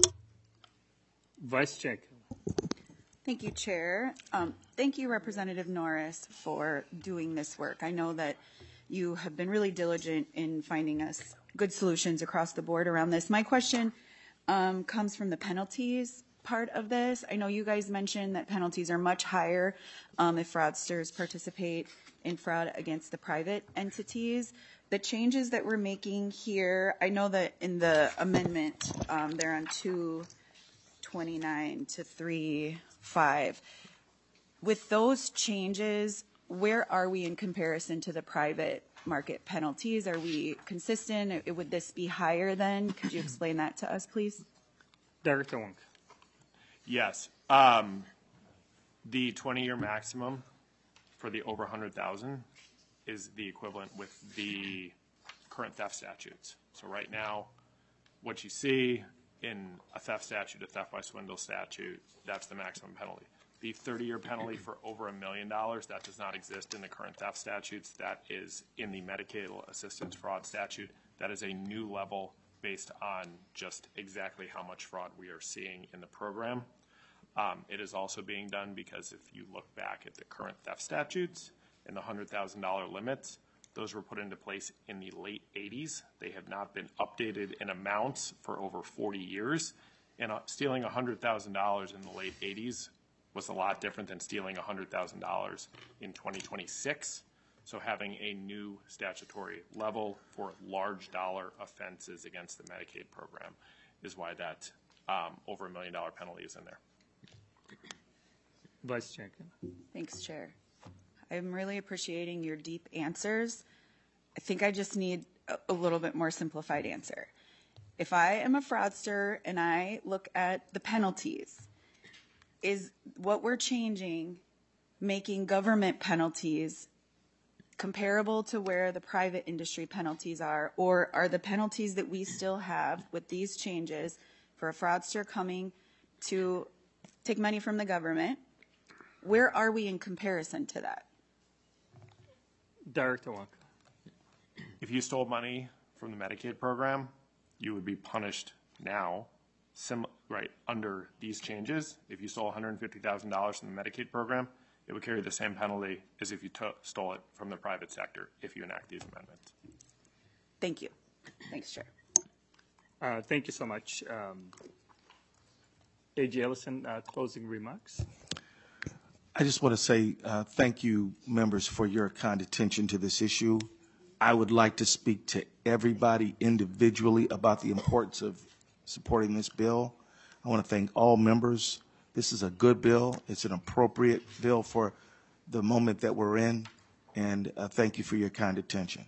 Vice Chair.
Thank you, Chair. Um, thank you, Representative Norris, for doing this work. I know that you have been really diligent in finding us good solutions across the board around this. My question um, comes from the penalties part of this. I know you guys mentioned that penalties are much higher um, if fraudsters participate in fraud against the private entities. The changes that we're making here, I know that in the amendment, um, they're on two twenty-nine to three five. With those changes, where are we in comparison to the private market penalties? Are we consistent? Would this be higher then? Could you explain that to us, please?
Director Wonk.
Yes. Um, the twenty-year maximum for the over one hundred thousand is the equivalent with the current theft statutes. So right now, what you see in a theft statute, a theft by swindle statute, that's the maximum penalty. The thirty-year penalty for over a million dollars, that does not exist in the current theft statutes. That is in the Medicaid assistance fraud statute. That is a new level based on just exactly how much fraud we are seeing in the program. Um, it is also being done because if you look back at the current theft statutes and the one hundred thousand dollar limits, those were put into place in the late eighties. They have not been updated in amounts for over forty years. And uh, stealing one hundred thousand dollars in the late eighties was a lot different than stealing one hundred thousand dollars in twenty twenty-six. So having a new statutory level for large dollar offenses against the Medicaid program is why that um, over a million dollar penalty is in there.
Vice Chair.
Thanks, Chair. I'm really appreciating your deep answers. I think I just need a, a little bit more simplified answer. If I am a fraudster and I look at the penalties, is what we're changing making government penalties comparable to where the private industry penalties are, or are the penalties that we still have with these changes for a fraudster coming to take money from the government, where are we in comparison to that?
Director Wonk.
If you stole money from the Medicaid program, you would be punished now, sim- right, under these changes. If you stole one hundred fifty thousand dollars from the Medicaid program, it would carry the same penalty as if you to- stole it from the private sector if you enact these amendments.
Thank you. Thanks, Chair.
Uh, thank you so much. Um, A G Ellison, uh, closing remarks.
I just want to say uh, thank you, members, for your kind attention to this issue. I would like to speak to everybody individually about the importance of supporting this bill. I want to thank all members. This is a good bill. It's an appropriate bill for the moment that we're in, and uh, thank you for your kind attention.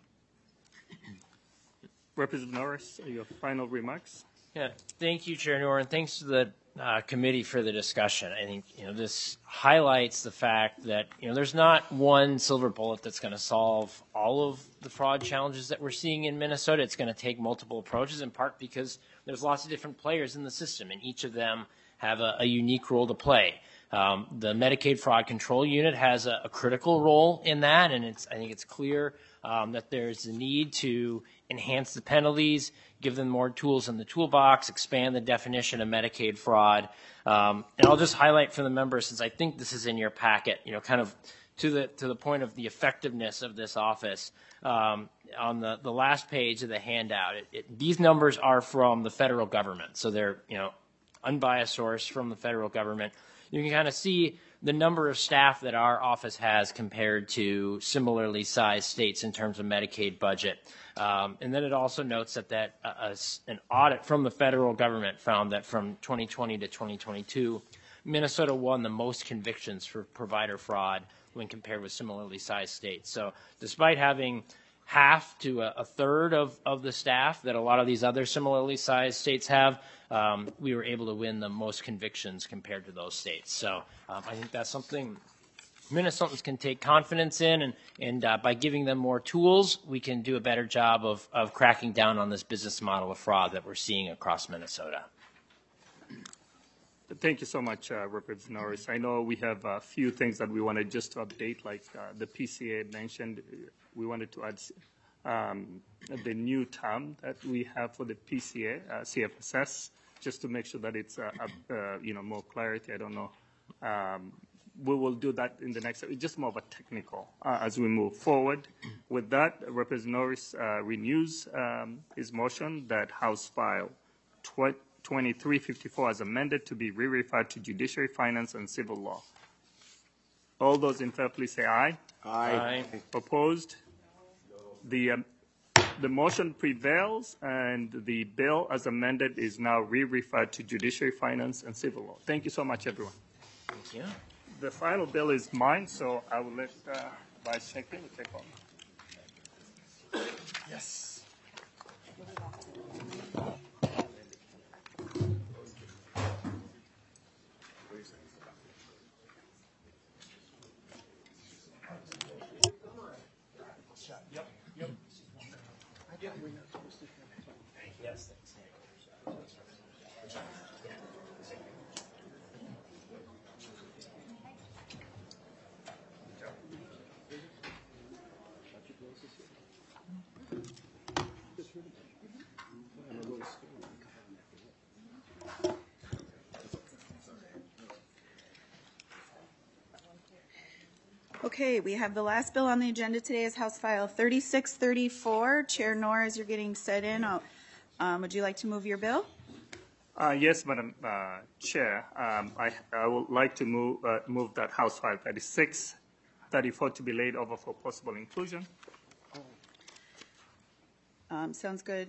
Representative Norris, your final remarks.
Yeah, thank you, Chair Noor, and thanks to the uh, committee for the discussion. I think you know this highlights the fact that you know there's not one silver bullet that's going to solve all of the fraud challenges that we're seeing in Minnesota. It's going to take multiple approaches, in part because there's lots of different players in the system, and each of them have a, a unique role to play. Um, the Medicaid Fraud Control Unit has a, a critical role in that, and it's I think it's clear um, that there's a need to enhance the penalties, give them more tools in the toolbox, expand the definition of Medicaid fraud. Um, and I'll just highlight for the members, since I think this is in your packet, you know, kind of to the to the point of the effectiveness of this office. Um, on the, the last page of the handout, it, it, these numbers are from the federal government, so they're, you know, unbiased source from the federal government. you can kind of see the number of staff that our office has compared to similarly sized states in terms of Medicaid budget. Um, and then it also notes that, that uh, a, an audit from the federal government found that from twenty twenty to twenty twenty-two, Minnesota won the most convictions for provider fraud when compared with similarly sized states. So despite having half to a, a third of, of the staff that a lot of these other similarly sized states have, um, we were able to win the most convictions compared to those states. So um, I think that's something Minnesotans can take confidence in, and, and uh, by giving them more tools, we can do a better job of, of cracking down on this business model of fraud that we're seeing across Minnesota.
Thank you so much, uh, Representative Norris. I know we have a few things that we wanted just to update, like uh, the P C A mentioned. We wanted to add um, the new term that we have for the P C A, uh, C F S S, just to make sure that it's uh, uh, you know, more clarity. I don't know. Um, we will do that in the next. It's just more of a technical uh, as we move forward. With that, Representative Norris uh, renews um, his motion that House File twenty-three fifty-four as amended to be re-referred to Judiciary, Finance, and Civil Law. All those in favor, please say aye.
Aye.
Aye. Opposed? The, um, the motion prevails, and the bill as amended is now re-referred to Judiciary, Finance, and Civil Law. Thank you so much, everyone.
Thank you.
The final bill is mine, so I will let uh, Vice Secretary take on. Yes.
Yep. Yep. Yes, thanks.
Okay, we have the last bill on the agenda today is House File thirty-six thirty-four. Chair Knorr, as you're getting set in, I'll, um, would you like to move your bill?
Uh, yes, Madam uh, Chair. Um, I, I would like to move, uh, move that House File thirty-six thirty-four to be laid over for possible inclusion.
Um, sounds good.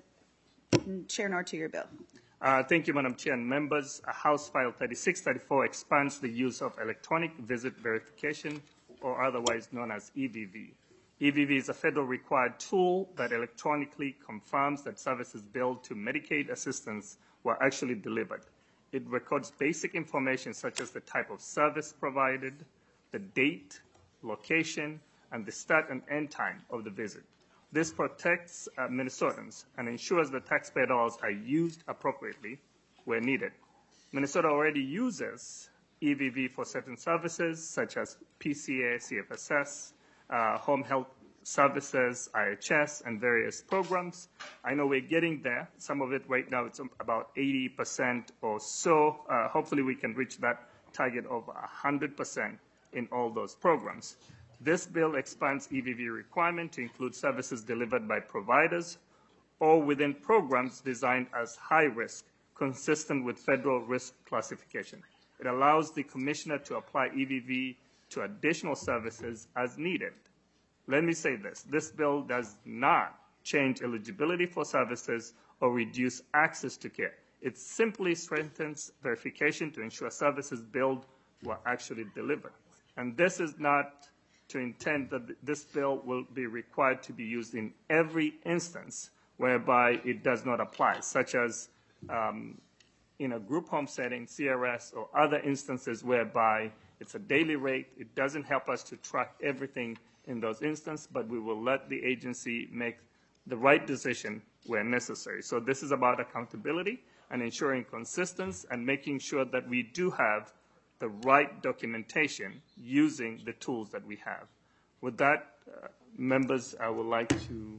Chair Knorr, to your bill.
Uh, thank you, Madam Chair and members. Uh, House File thirty-six thirty-four expands the use of electronic visit verification, or otherwise known as E V V. E V V is a federal required tool that electronically confirms that services billed to Medicaid assistance were actually delivered. It records basic information such as the type of service provided, the date, location, and the start and end time of the visit. This protects uh, Minnesotans and ensures that taxpayer dollars are used appropriately where needed. Minnesota already uses E V V for certain services such as P C A, C F S S, uh, home health services, I H S, and various programs. I know we're getting there. Some of it right now, it's about eighty percent or so. Uh, hopefully we can reach that target of one hundred percent in all those programs. This bill expands E V V requirement to include services delivered by providers or within programs designed as high risk, consistent with federal risk classification. It allows the commissioner to apply E V V to additional services as needed. Let me say this. This bill does not change eligibility for services or reduce access to care. It simply strengthens verification to ensure services billed were actually delivered. And this is not to intend that this bill will be required to be used in every instance whereby it does not apply, such as um, in a group home setting, C R S, or other instances whereby it's a daily rate. It doesn't help us to track everything in those instances, but we will let the agency make the right decision where necessary. So this is about accountability and ensuring consistency and making sure that we do have the right documentation using the tools that we have. With that, uh, members, I would like to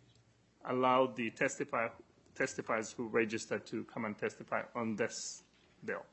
allow the testify, testifiers who registered to come and testify on this bill.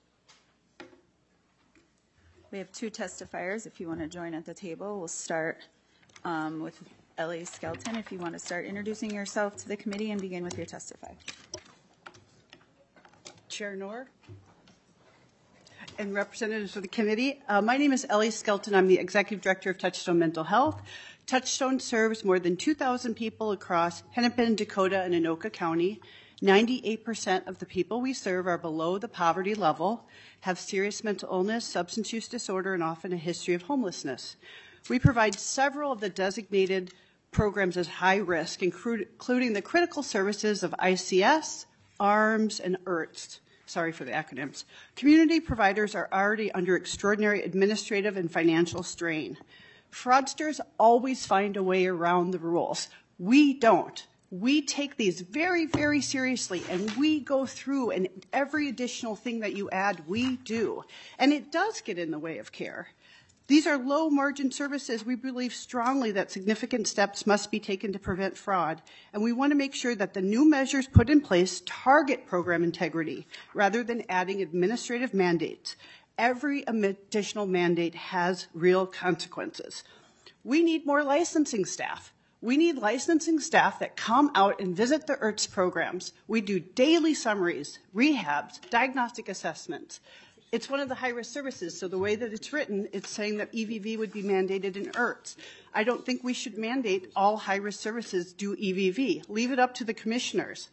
We have two testifiers. If you want to join at the table, we'll start um, with Ellie Skelton. If you want to start introducing yourself to the committee and begin with your testify.
Chair Knorr, and representatives of the committee. Uh, my name is Ellie Skelton. I'm the Executive Director of Touchstone Mental Health. Touchstone serves more than two thousand people across Hennepin, Dakota, and Anoka County. ninety-eight percent of the people we serve are below the poverty level, have serious mental illness, substance use disorder, and often a history of homelessness. We provide several of the designated programs as high risk, including the critical services of I C S, ARMS, and I R T S. Sorry for the acronyms. Community providers are already under extraordinary administrative and financial strain. Fraudsters always find a way around the rules. We don't. We take these very, very seriously, and we go through, and every additional thing that you add, we do. And it does get in the way of care. These are low-margin services. We believe strongly that significant steps must be taken to prevent fraud, and we want to make sure that the new measures put in place target program integrity rather than adding administrative mandates. Every additional mandate has real consequences. We need more licensing staff. We need licensing staff that come out and visit the I R T S programs. We do daily summaries, rehabs, diagnostic assessments. It's one of the high-risk services, so the way that it's written, it's saying that E V V would be mandated in I R T S. I don't think we should mandate all high-risk services do E V V. Leave it up to the commissioners.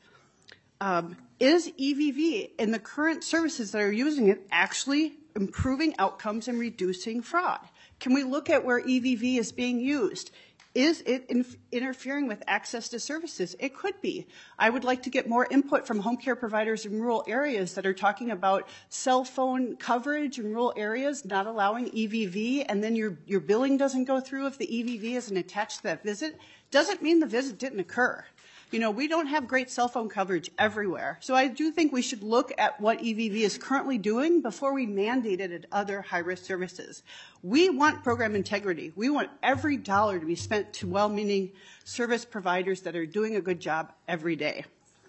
Um, is E V V in the current services that are using it actually improving outcomes and reducing fraud? Can we look at where E V V is being used? Is it in, interfering with access to services? It could be. I would like to get more input from home care providers in rural areas that are talking about cell phone coverage in rural areas, not allowing E V V, and then your, your billing doesn't go through if the E V V isn't attached to that visit. Doesn't mean the visit didn't occur. You know, we don't have great cell phone coverage everywhere. So I do think we should look at what E V V is currently doing before we mandate it at other high-risk services. We want program integrity. We want every dollar to be spent to well-meaning service providers that are doing a good job every day.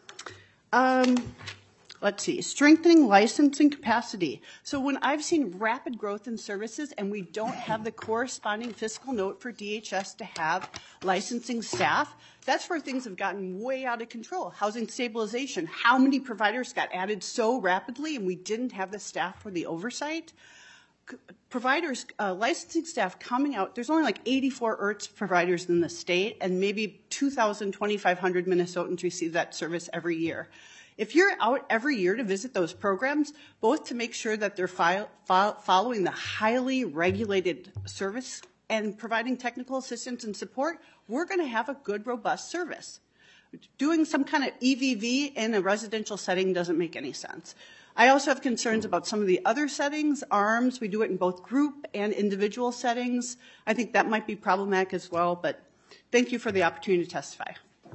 Um, let's see, strengthening licensing capacity. So when I've seen rapid growth in services and we don't have the corresponding fiscal note for D H S to have licensing staff, that's where things have gotten way out of control. Housing stabilization, how many providers got added so rapidly and we didn't have the staff for the oversight? C- providers, uh, licensing staff coming out, there's only like eighty-four I R T S providers in the state, and maybe two thousand, twenty-five hundred Minnesotans receive that service every year. If you're out every year to visit those programs, both to make sure that they're fi- fo- following the highly regulated service and providing technical assistance and support, we're going to have a good, robust service. Doing some kind of E V V in a residential setting doesn't make any sense. I also have concerns about some of the other settings, ARMS. We do it in both group and individual settings. I think that might be problematic as well, but thank you for the opportunity to testify.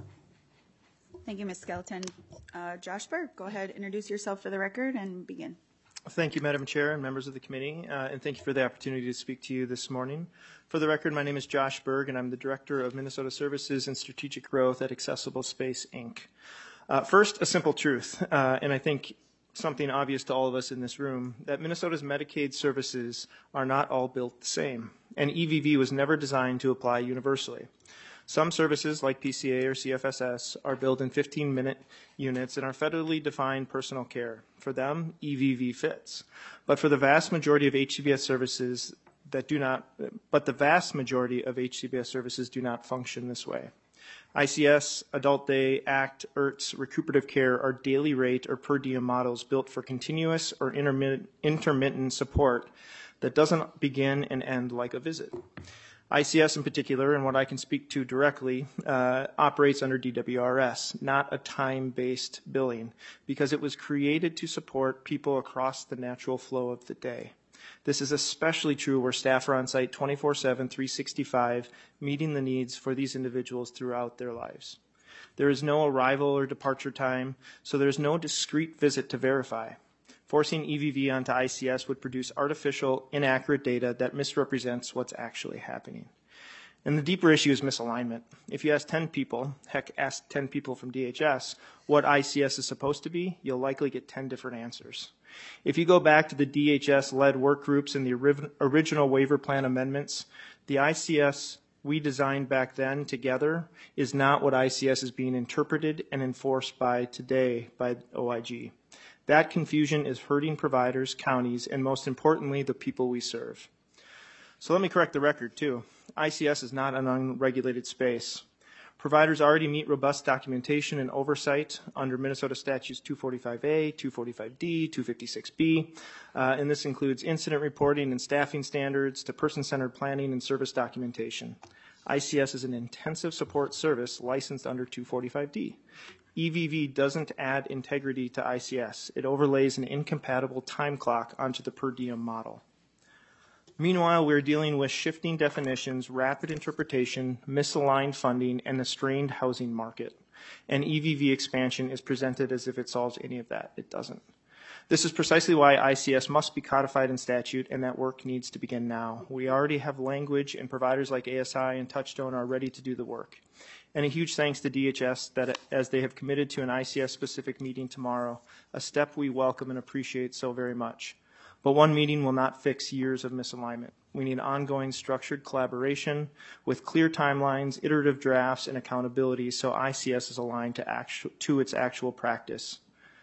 Thank you, Miz Skelton. Uh, Josh Berg, go ahead, introduce yourself for the record and begin.
Thank you, Madam Chair and members of the committee, uh, and thank you for the opportunity to speak to you this morning. For the record, my name is Josh Berg, and I'm the Director of Minnesota Services and Strategic Growth at Accessible Space, Incorporated. Uh, first, a simple truth, uh, and I think something obvious to all of us in this room, that Minnesota's Medicaid services are not all built the same, and E V V was never designed to apply universally. Some services, like P C A or C F S S, are billed in fifteen-minute units and are federally defined personal care. For them, E V V fits. But for the vast majority of H C B S services that do not, but the vast majority of H C B S services do not function this way. I C S, Adult Day, ACT, I R T S, recuperative care are daily rate or per diem models built for continuous or intermittent, intermittent support that doesn't begin and end like a visit. I C S in particular, and what I can speak to directly, uh, operates under D W R S, not a time-based billing, because it was created to support people across the natural flow of the day. This is especially true where staff are on site twenty-four seven, three sixty-five, meeting the needs for these individuals throughout their lives. There is no arrival or departure time, so there is no discrete visit to verify. Forcing E V V onto I C S would produce artificial, inaccurate data that misrepresents what's actually happening. And the deeper issue is misalignment. If you ask ten people, heck, ask ten people from D H S what I C S is supposed to be, you'll likely get ten different answers. If you go back to the D H S-led work groups and the original waiver plan amendments, the I C S we designed back then together is not what I C S is being interpreted and enforced by today by O I G. That confusion is hurting providers, counties, and most importantly, the people we serve. So let me correct the record, too. I C S is not an unregulated space. Providers already meet robust documentation and oversight under Minnesota Statutes two forty-five A, two forty-five D, two fifty-six B, uh, and this includes incident reporting and staffing standards to person-centered planning and service documentation. I C S is an intensive support service licensed under two forty-five D. E V V doesn't add integrity to I C S. It overlays an incompatible time clock onto the per diem model. Meanwhile, we're dealing with shifting definitions, rapid interpretation, misaligned funding, and a strained housing market. And E V V expansion is presented as if it solves any of that. It doesn't. This is precisely why I C S must be codified in statute, and that work needs to begin now. We already have language, and providers like A S I and Touchstone are ready to do the work. And a huge thanks to D H S that as they have committed to an I C S-specific meeting tomorrow, a step we welcome and appreciate so very much. But one meeting will not fix years of misalignment. We need ongoing structured collaboration with clear timelines, iterative drafts, and accountability so I C S is aligned to, actu- to its actual practice.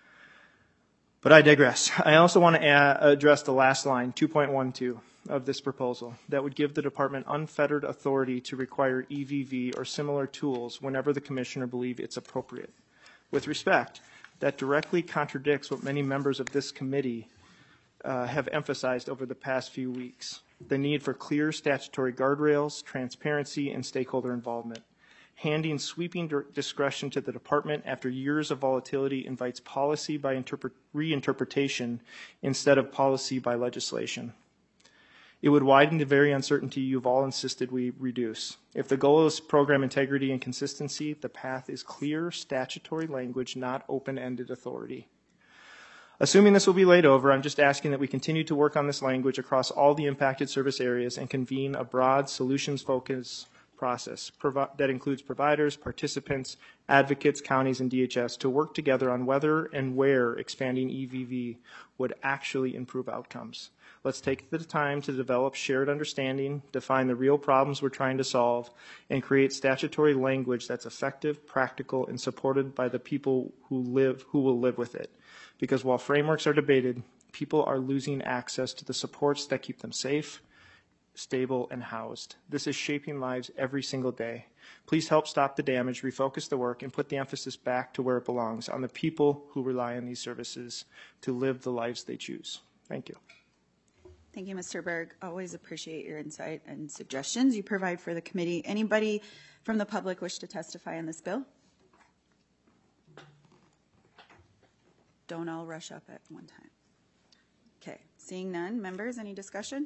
But I digress. I also want to add, address the last line, two point one two, of this proposal that would give the department unfettered authority to require E V V or similar tools whenever the commissioner believes it's appropriate. With respect, that directly contradicts what many members of this committee Uh, have emphasized over the past few weeks, the need for clear statutory guardrails, transparency, and stakeholder involvement. Handing sweeping discretion to the department after years of volatility invites policy by interpret- reinterpretation instead of policy by legislation. It would widen the very uncertainty you've all insisted we reduce. If the goal is program integrity and consistency, the path is clear statutory language, not open-ended authority. Assuming this will be laid over, I'm just asking that we continue to work on this language across all the impacted service areas and convene a broad solutions-focused process provi- that includes providers, participants, advocates, counties, and D H S to work together on whether and where expanding E V V would actually improve outcomes. Let's take the time to develop shared understanding, define the real problems we're trying to solve, and create statutory language that's effective, practical, and supported by the people who live, who will live with it. Because while frameworks are debated, people are losing access to the supports that keep them safe, stable, and housed. This is shaping lives every single day. Please help stop the damage, refocus the work, and put the emphasis back to where it belongs, on the people who rely on these services to live the lives they choose. Thank you.
Thank you, Mister Berg. Always appreciate your insight and suggestions you provide for the committee. Anybody from the public wish to testify on this bill? Don't all rush up at one time. Okay, seeing none. Members, any discussion?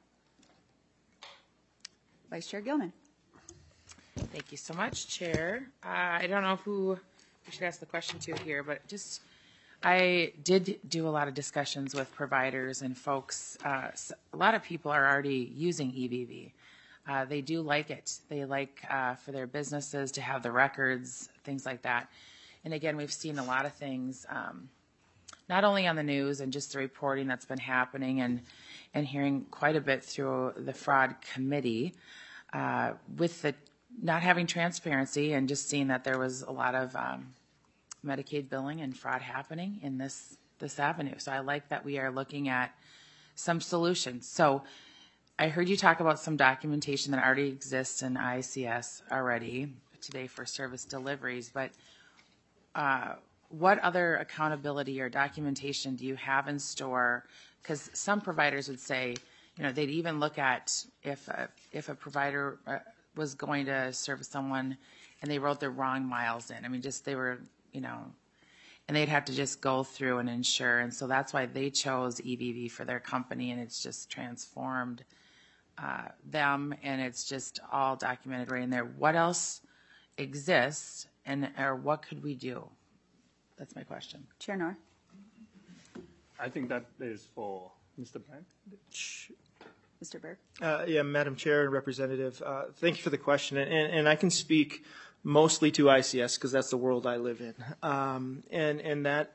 Vice Chair Gilman.
Thank you so much, Chair. Uh, I don't know who we should ask the question to here, but just I did do a lot of discussions with providers and folks. Uh, a lot of people are already using E V V. Uh, they do like it. They like uh, for their businesses to have the records, things like that. And again, we've seen a lot of things, um, not only on the news and just the reporting that's been happening, and and hearing quite a bit through the fraud committee uh, with the not having transparency and just seeing that there was a lot of um, Medicaid billing and fraud happening in this this avenue. So I like that we are looking at some solutions. So I heard you talk about some documentation that already exists in I C S already today for service deliveries, but uh, what other accountability or documentation do you have in store? Because some providers would say, you know, they'd even look at if a, if a provider uh, was going to service someone and they wrote the wrong miles in. I mean, just they were, you know, and they'd have to just go through and insure. And so that's why they chose E V V for their company, and it's just transformed uh, them, and it's just all documented right in there. What else exists, and or what could we do? That's my question.
Chair Knorr.
I think that is for Mister Berg.
Mister Berg.
Uh, yeah, Madam Chair and Representative, uh, thank you for the question. And, and I can speak mostly to I C S because that's the world I live in. Um, and, and that,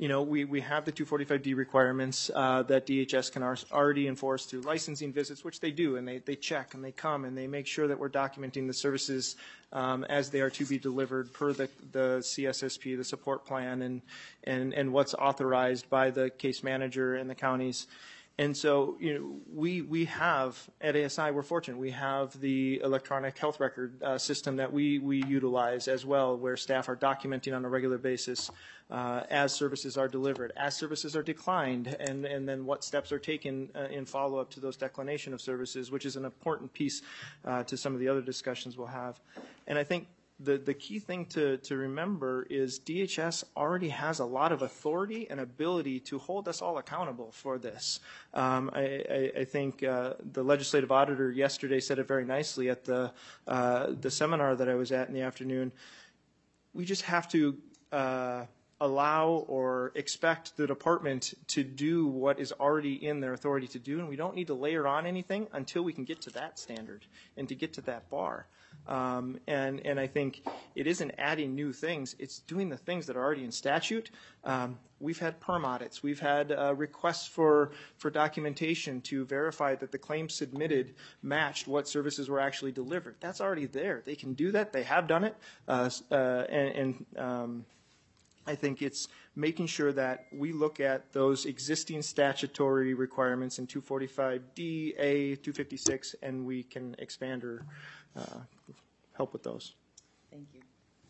you know, we, we have the two forty-five D requirements uh, that D H S can ar- already enforce through licensing visits, which they do, and they, they check and they come and they make sure that we're documenting the services um, as they are to be delivered per the, the C S S P, the support plan, and, and, and what's authorized by the case manager and the counties. And so, you know, we we have at A S I, we're fortunate. We have the electronic health record uh, system that we we utilize as well, where staff are documenting on a regular basis uh, as services are delivered, as services are declined, and and then what steps are taken uh, in follow up to those declination of services, which is an important piece uh, to some of the other discussions we'll have. And I think the the key thing to to remember is D H S already has a lot of authority and ability to hold us all accountable for this. Um, I, I, I think uh, the legislative auditor yesterday said it very nicely at the uh, the seminar that I was at in the afternoon. We just have to uh, allow or expect the department to do what is already in their authority to do, and we don't need to layer on anything until we can get to that standard and to get to that bar. Um, and, and I think it isn't adding new things. It's doing the things that are already in statute. Um, we've had perm audits. We've had uh, requests for, for documentation to verify that the claims submitted matched what services were actually delivered. That's already there. They can do that. They have done it. Uh, uh, and and um, I think it's making sure that we look at those existing statutory requirements in two forty-five D, A, two fifty-six, and we can expand or uh, help with those.
Thank you.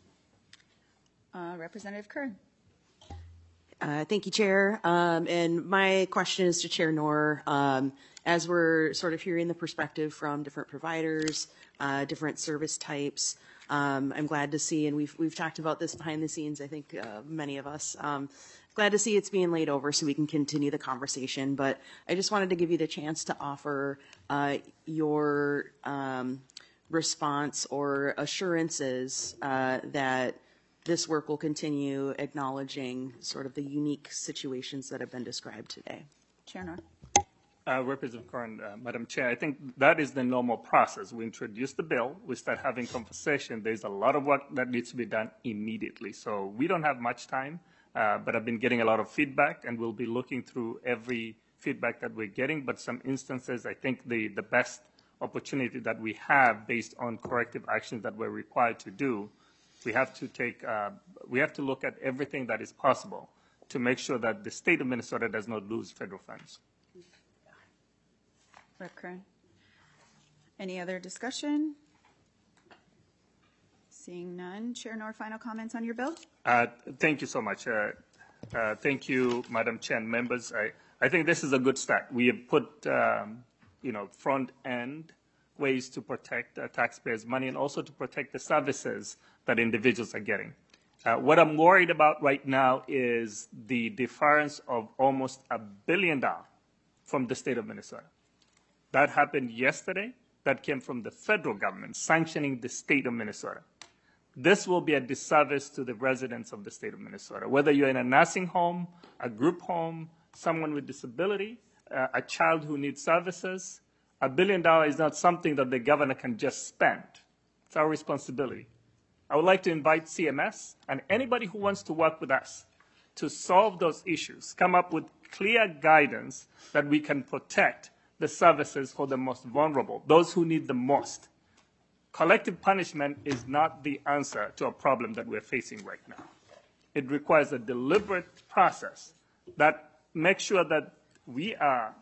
Uh, Representative Kern.
Uh, thank you, Chair. Um, and my question is to Chair Knorr. Um, as we're sort of hearing the perspective from different providers, uh, different service types, um, I'm glad to see, and we've we've talked about this behind the scenes, I think uh, many of us, um, glad to see it's being laid over so we can continue the conversation. But I just wanted to give you the chance to offer uh, your um, response or assurances uh, that this work will continue, acknowledging sort of the unique situations that have been described today.
Chair Knorr.
Uh, Representative Kern, uh, Madam Chair, I think that is the normal process. We introduce the bill, we start having conversation. There's a lot of work that needs to be done immediately. So we don't have much time, uh, but I've been getting a lot of feedback, and we'll be looking through every feedback that we're getting. But some instances, I think the, the best opportunity that we have based on corrective actions that we're required to do, we have to take, uh, we have to look at everything that is possible to make sure that the state of Minnesota does not lose federal funds.
Rep Kern. Any other discussion? Seeing none. Chair Knorr, final comments on your bill?
Uh, thank you so much. Uh, uh, thank you, Madam Chair and members. I, I think this is a good start. We have put, um, you know, front-end ways to protect uh, taxpayers' money and also to protect the services that individuals are getting. Uh, what I'm worried about right now is the deference of almost a billion dollars from the state of Minnesota. That happened yesterday. That came from the federal government sanctioning the state of Minnesota. This will be a disservice to the residents of the state of Minnesota. Whether you're in a nursing home, a group home, someone with disability, uh, a child who needs services, a billion dollars is not something that the governor can just spend. It's our responsibility. I would like to invite C M S and anybody who wants to work with us to solve those issues, come up with clear guidance that we can protect the services for the most vulnerable, those who need the most. Collective punishment is not the answer to a problem that we're facing right now. It requires a deliberate process that makes sure that we are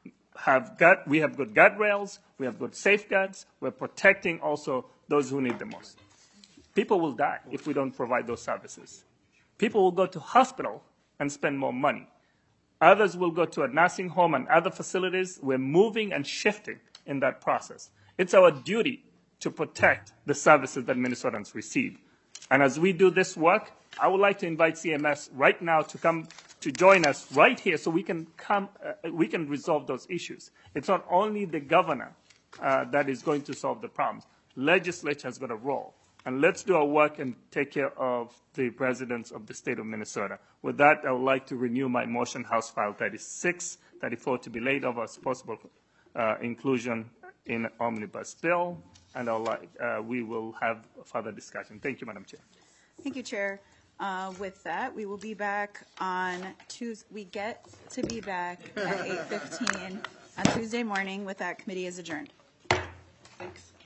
have got we have good guardrails, we have good safeguards, we're protecting also those who need the most. People will die if we don't provide those services. People will go to hospital and spend more money. Others will go to a nursing home and other facilities. We're moving and shifting in that process. It's our duty to protect the services that Minnesotans receive. And as we do this work, I would like to invite C M S right now to come to join us right here so we can come, uh, we can resolve those issues. It's not only the governor uh, that is going to solve the problems. Legislature has got a role. And let's do our work and take care of the residents of the state of Minnesota. With that, I would like to renew my motion, House File thirty-six, thirty-four, to be laid over as possible uh, inclusion in omnibus bill, and I'll like, uh, we will have further discussion. Thank you, Madam Chair.
Thank you, Chair. Uh, With that, we will be back on Tuesday. We get to be back at eight fifteen on Tuesday morning with that committee is adjourned.
Thanks.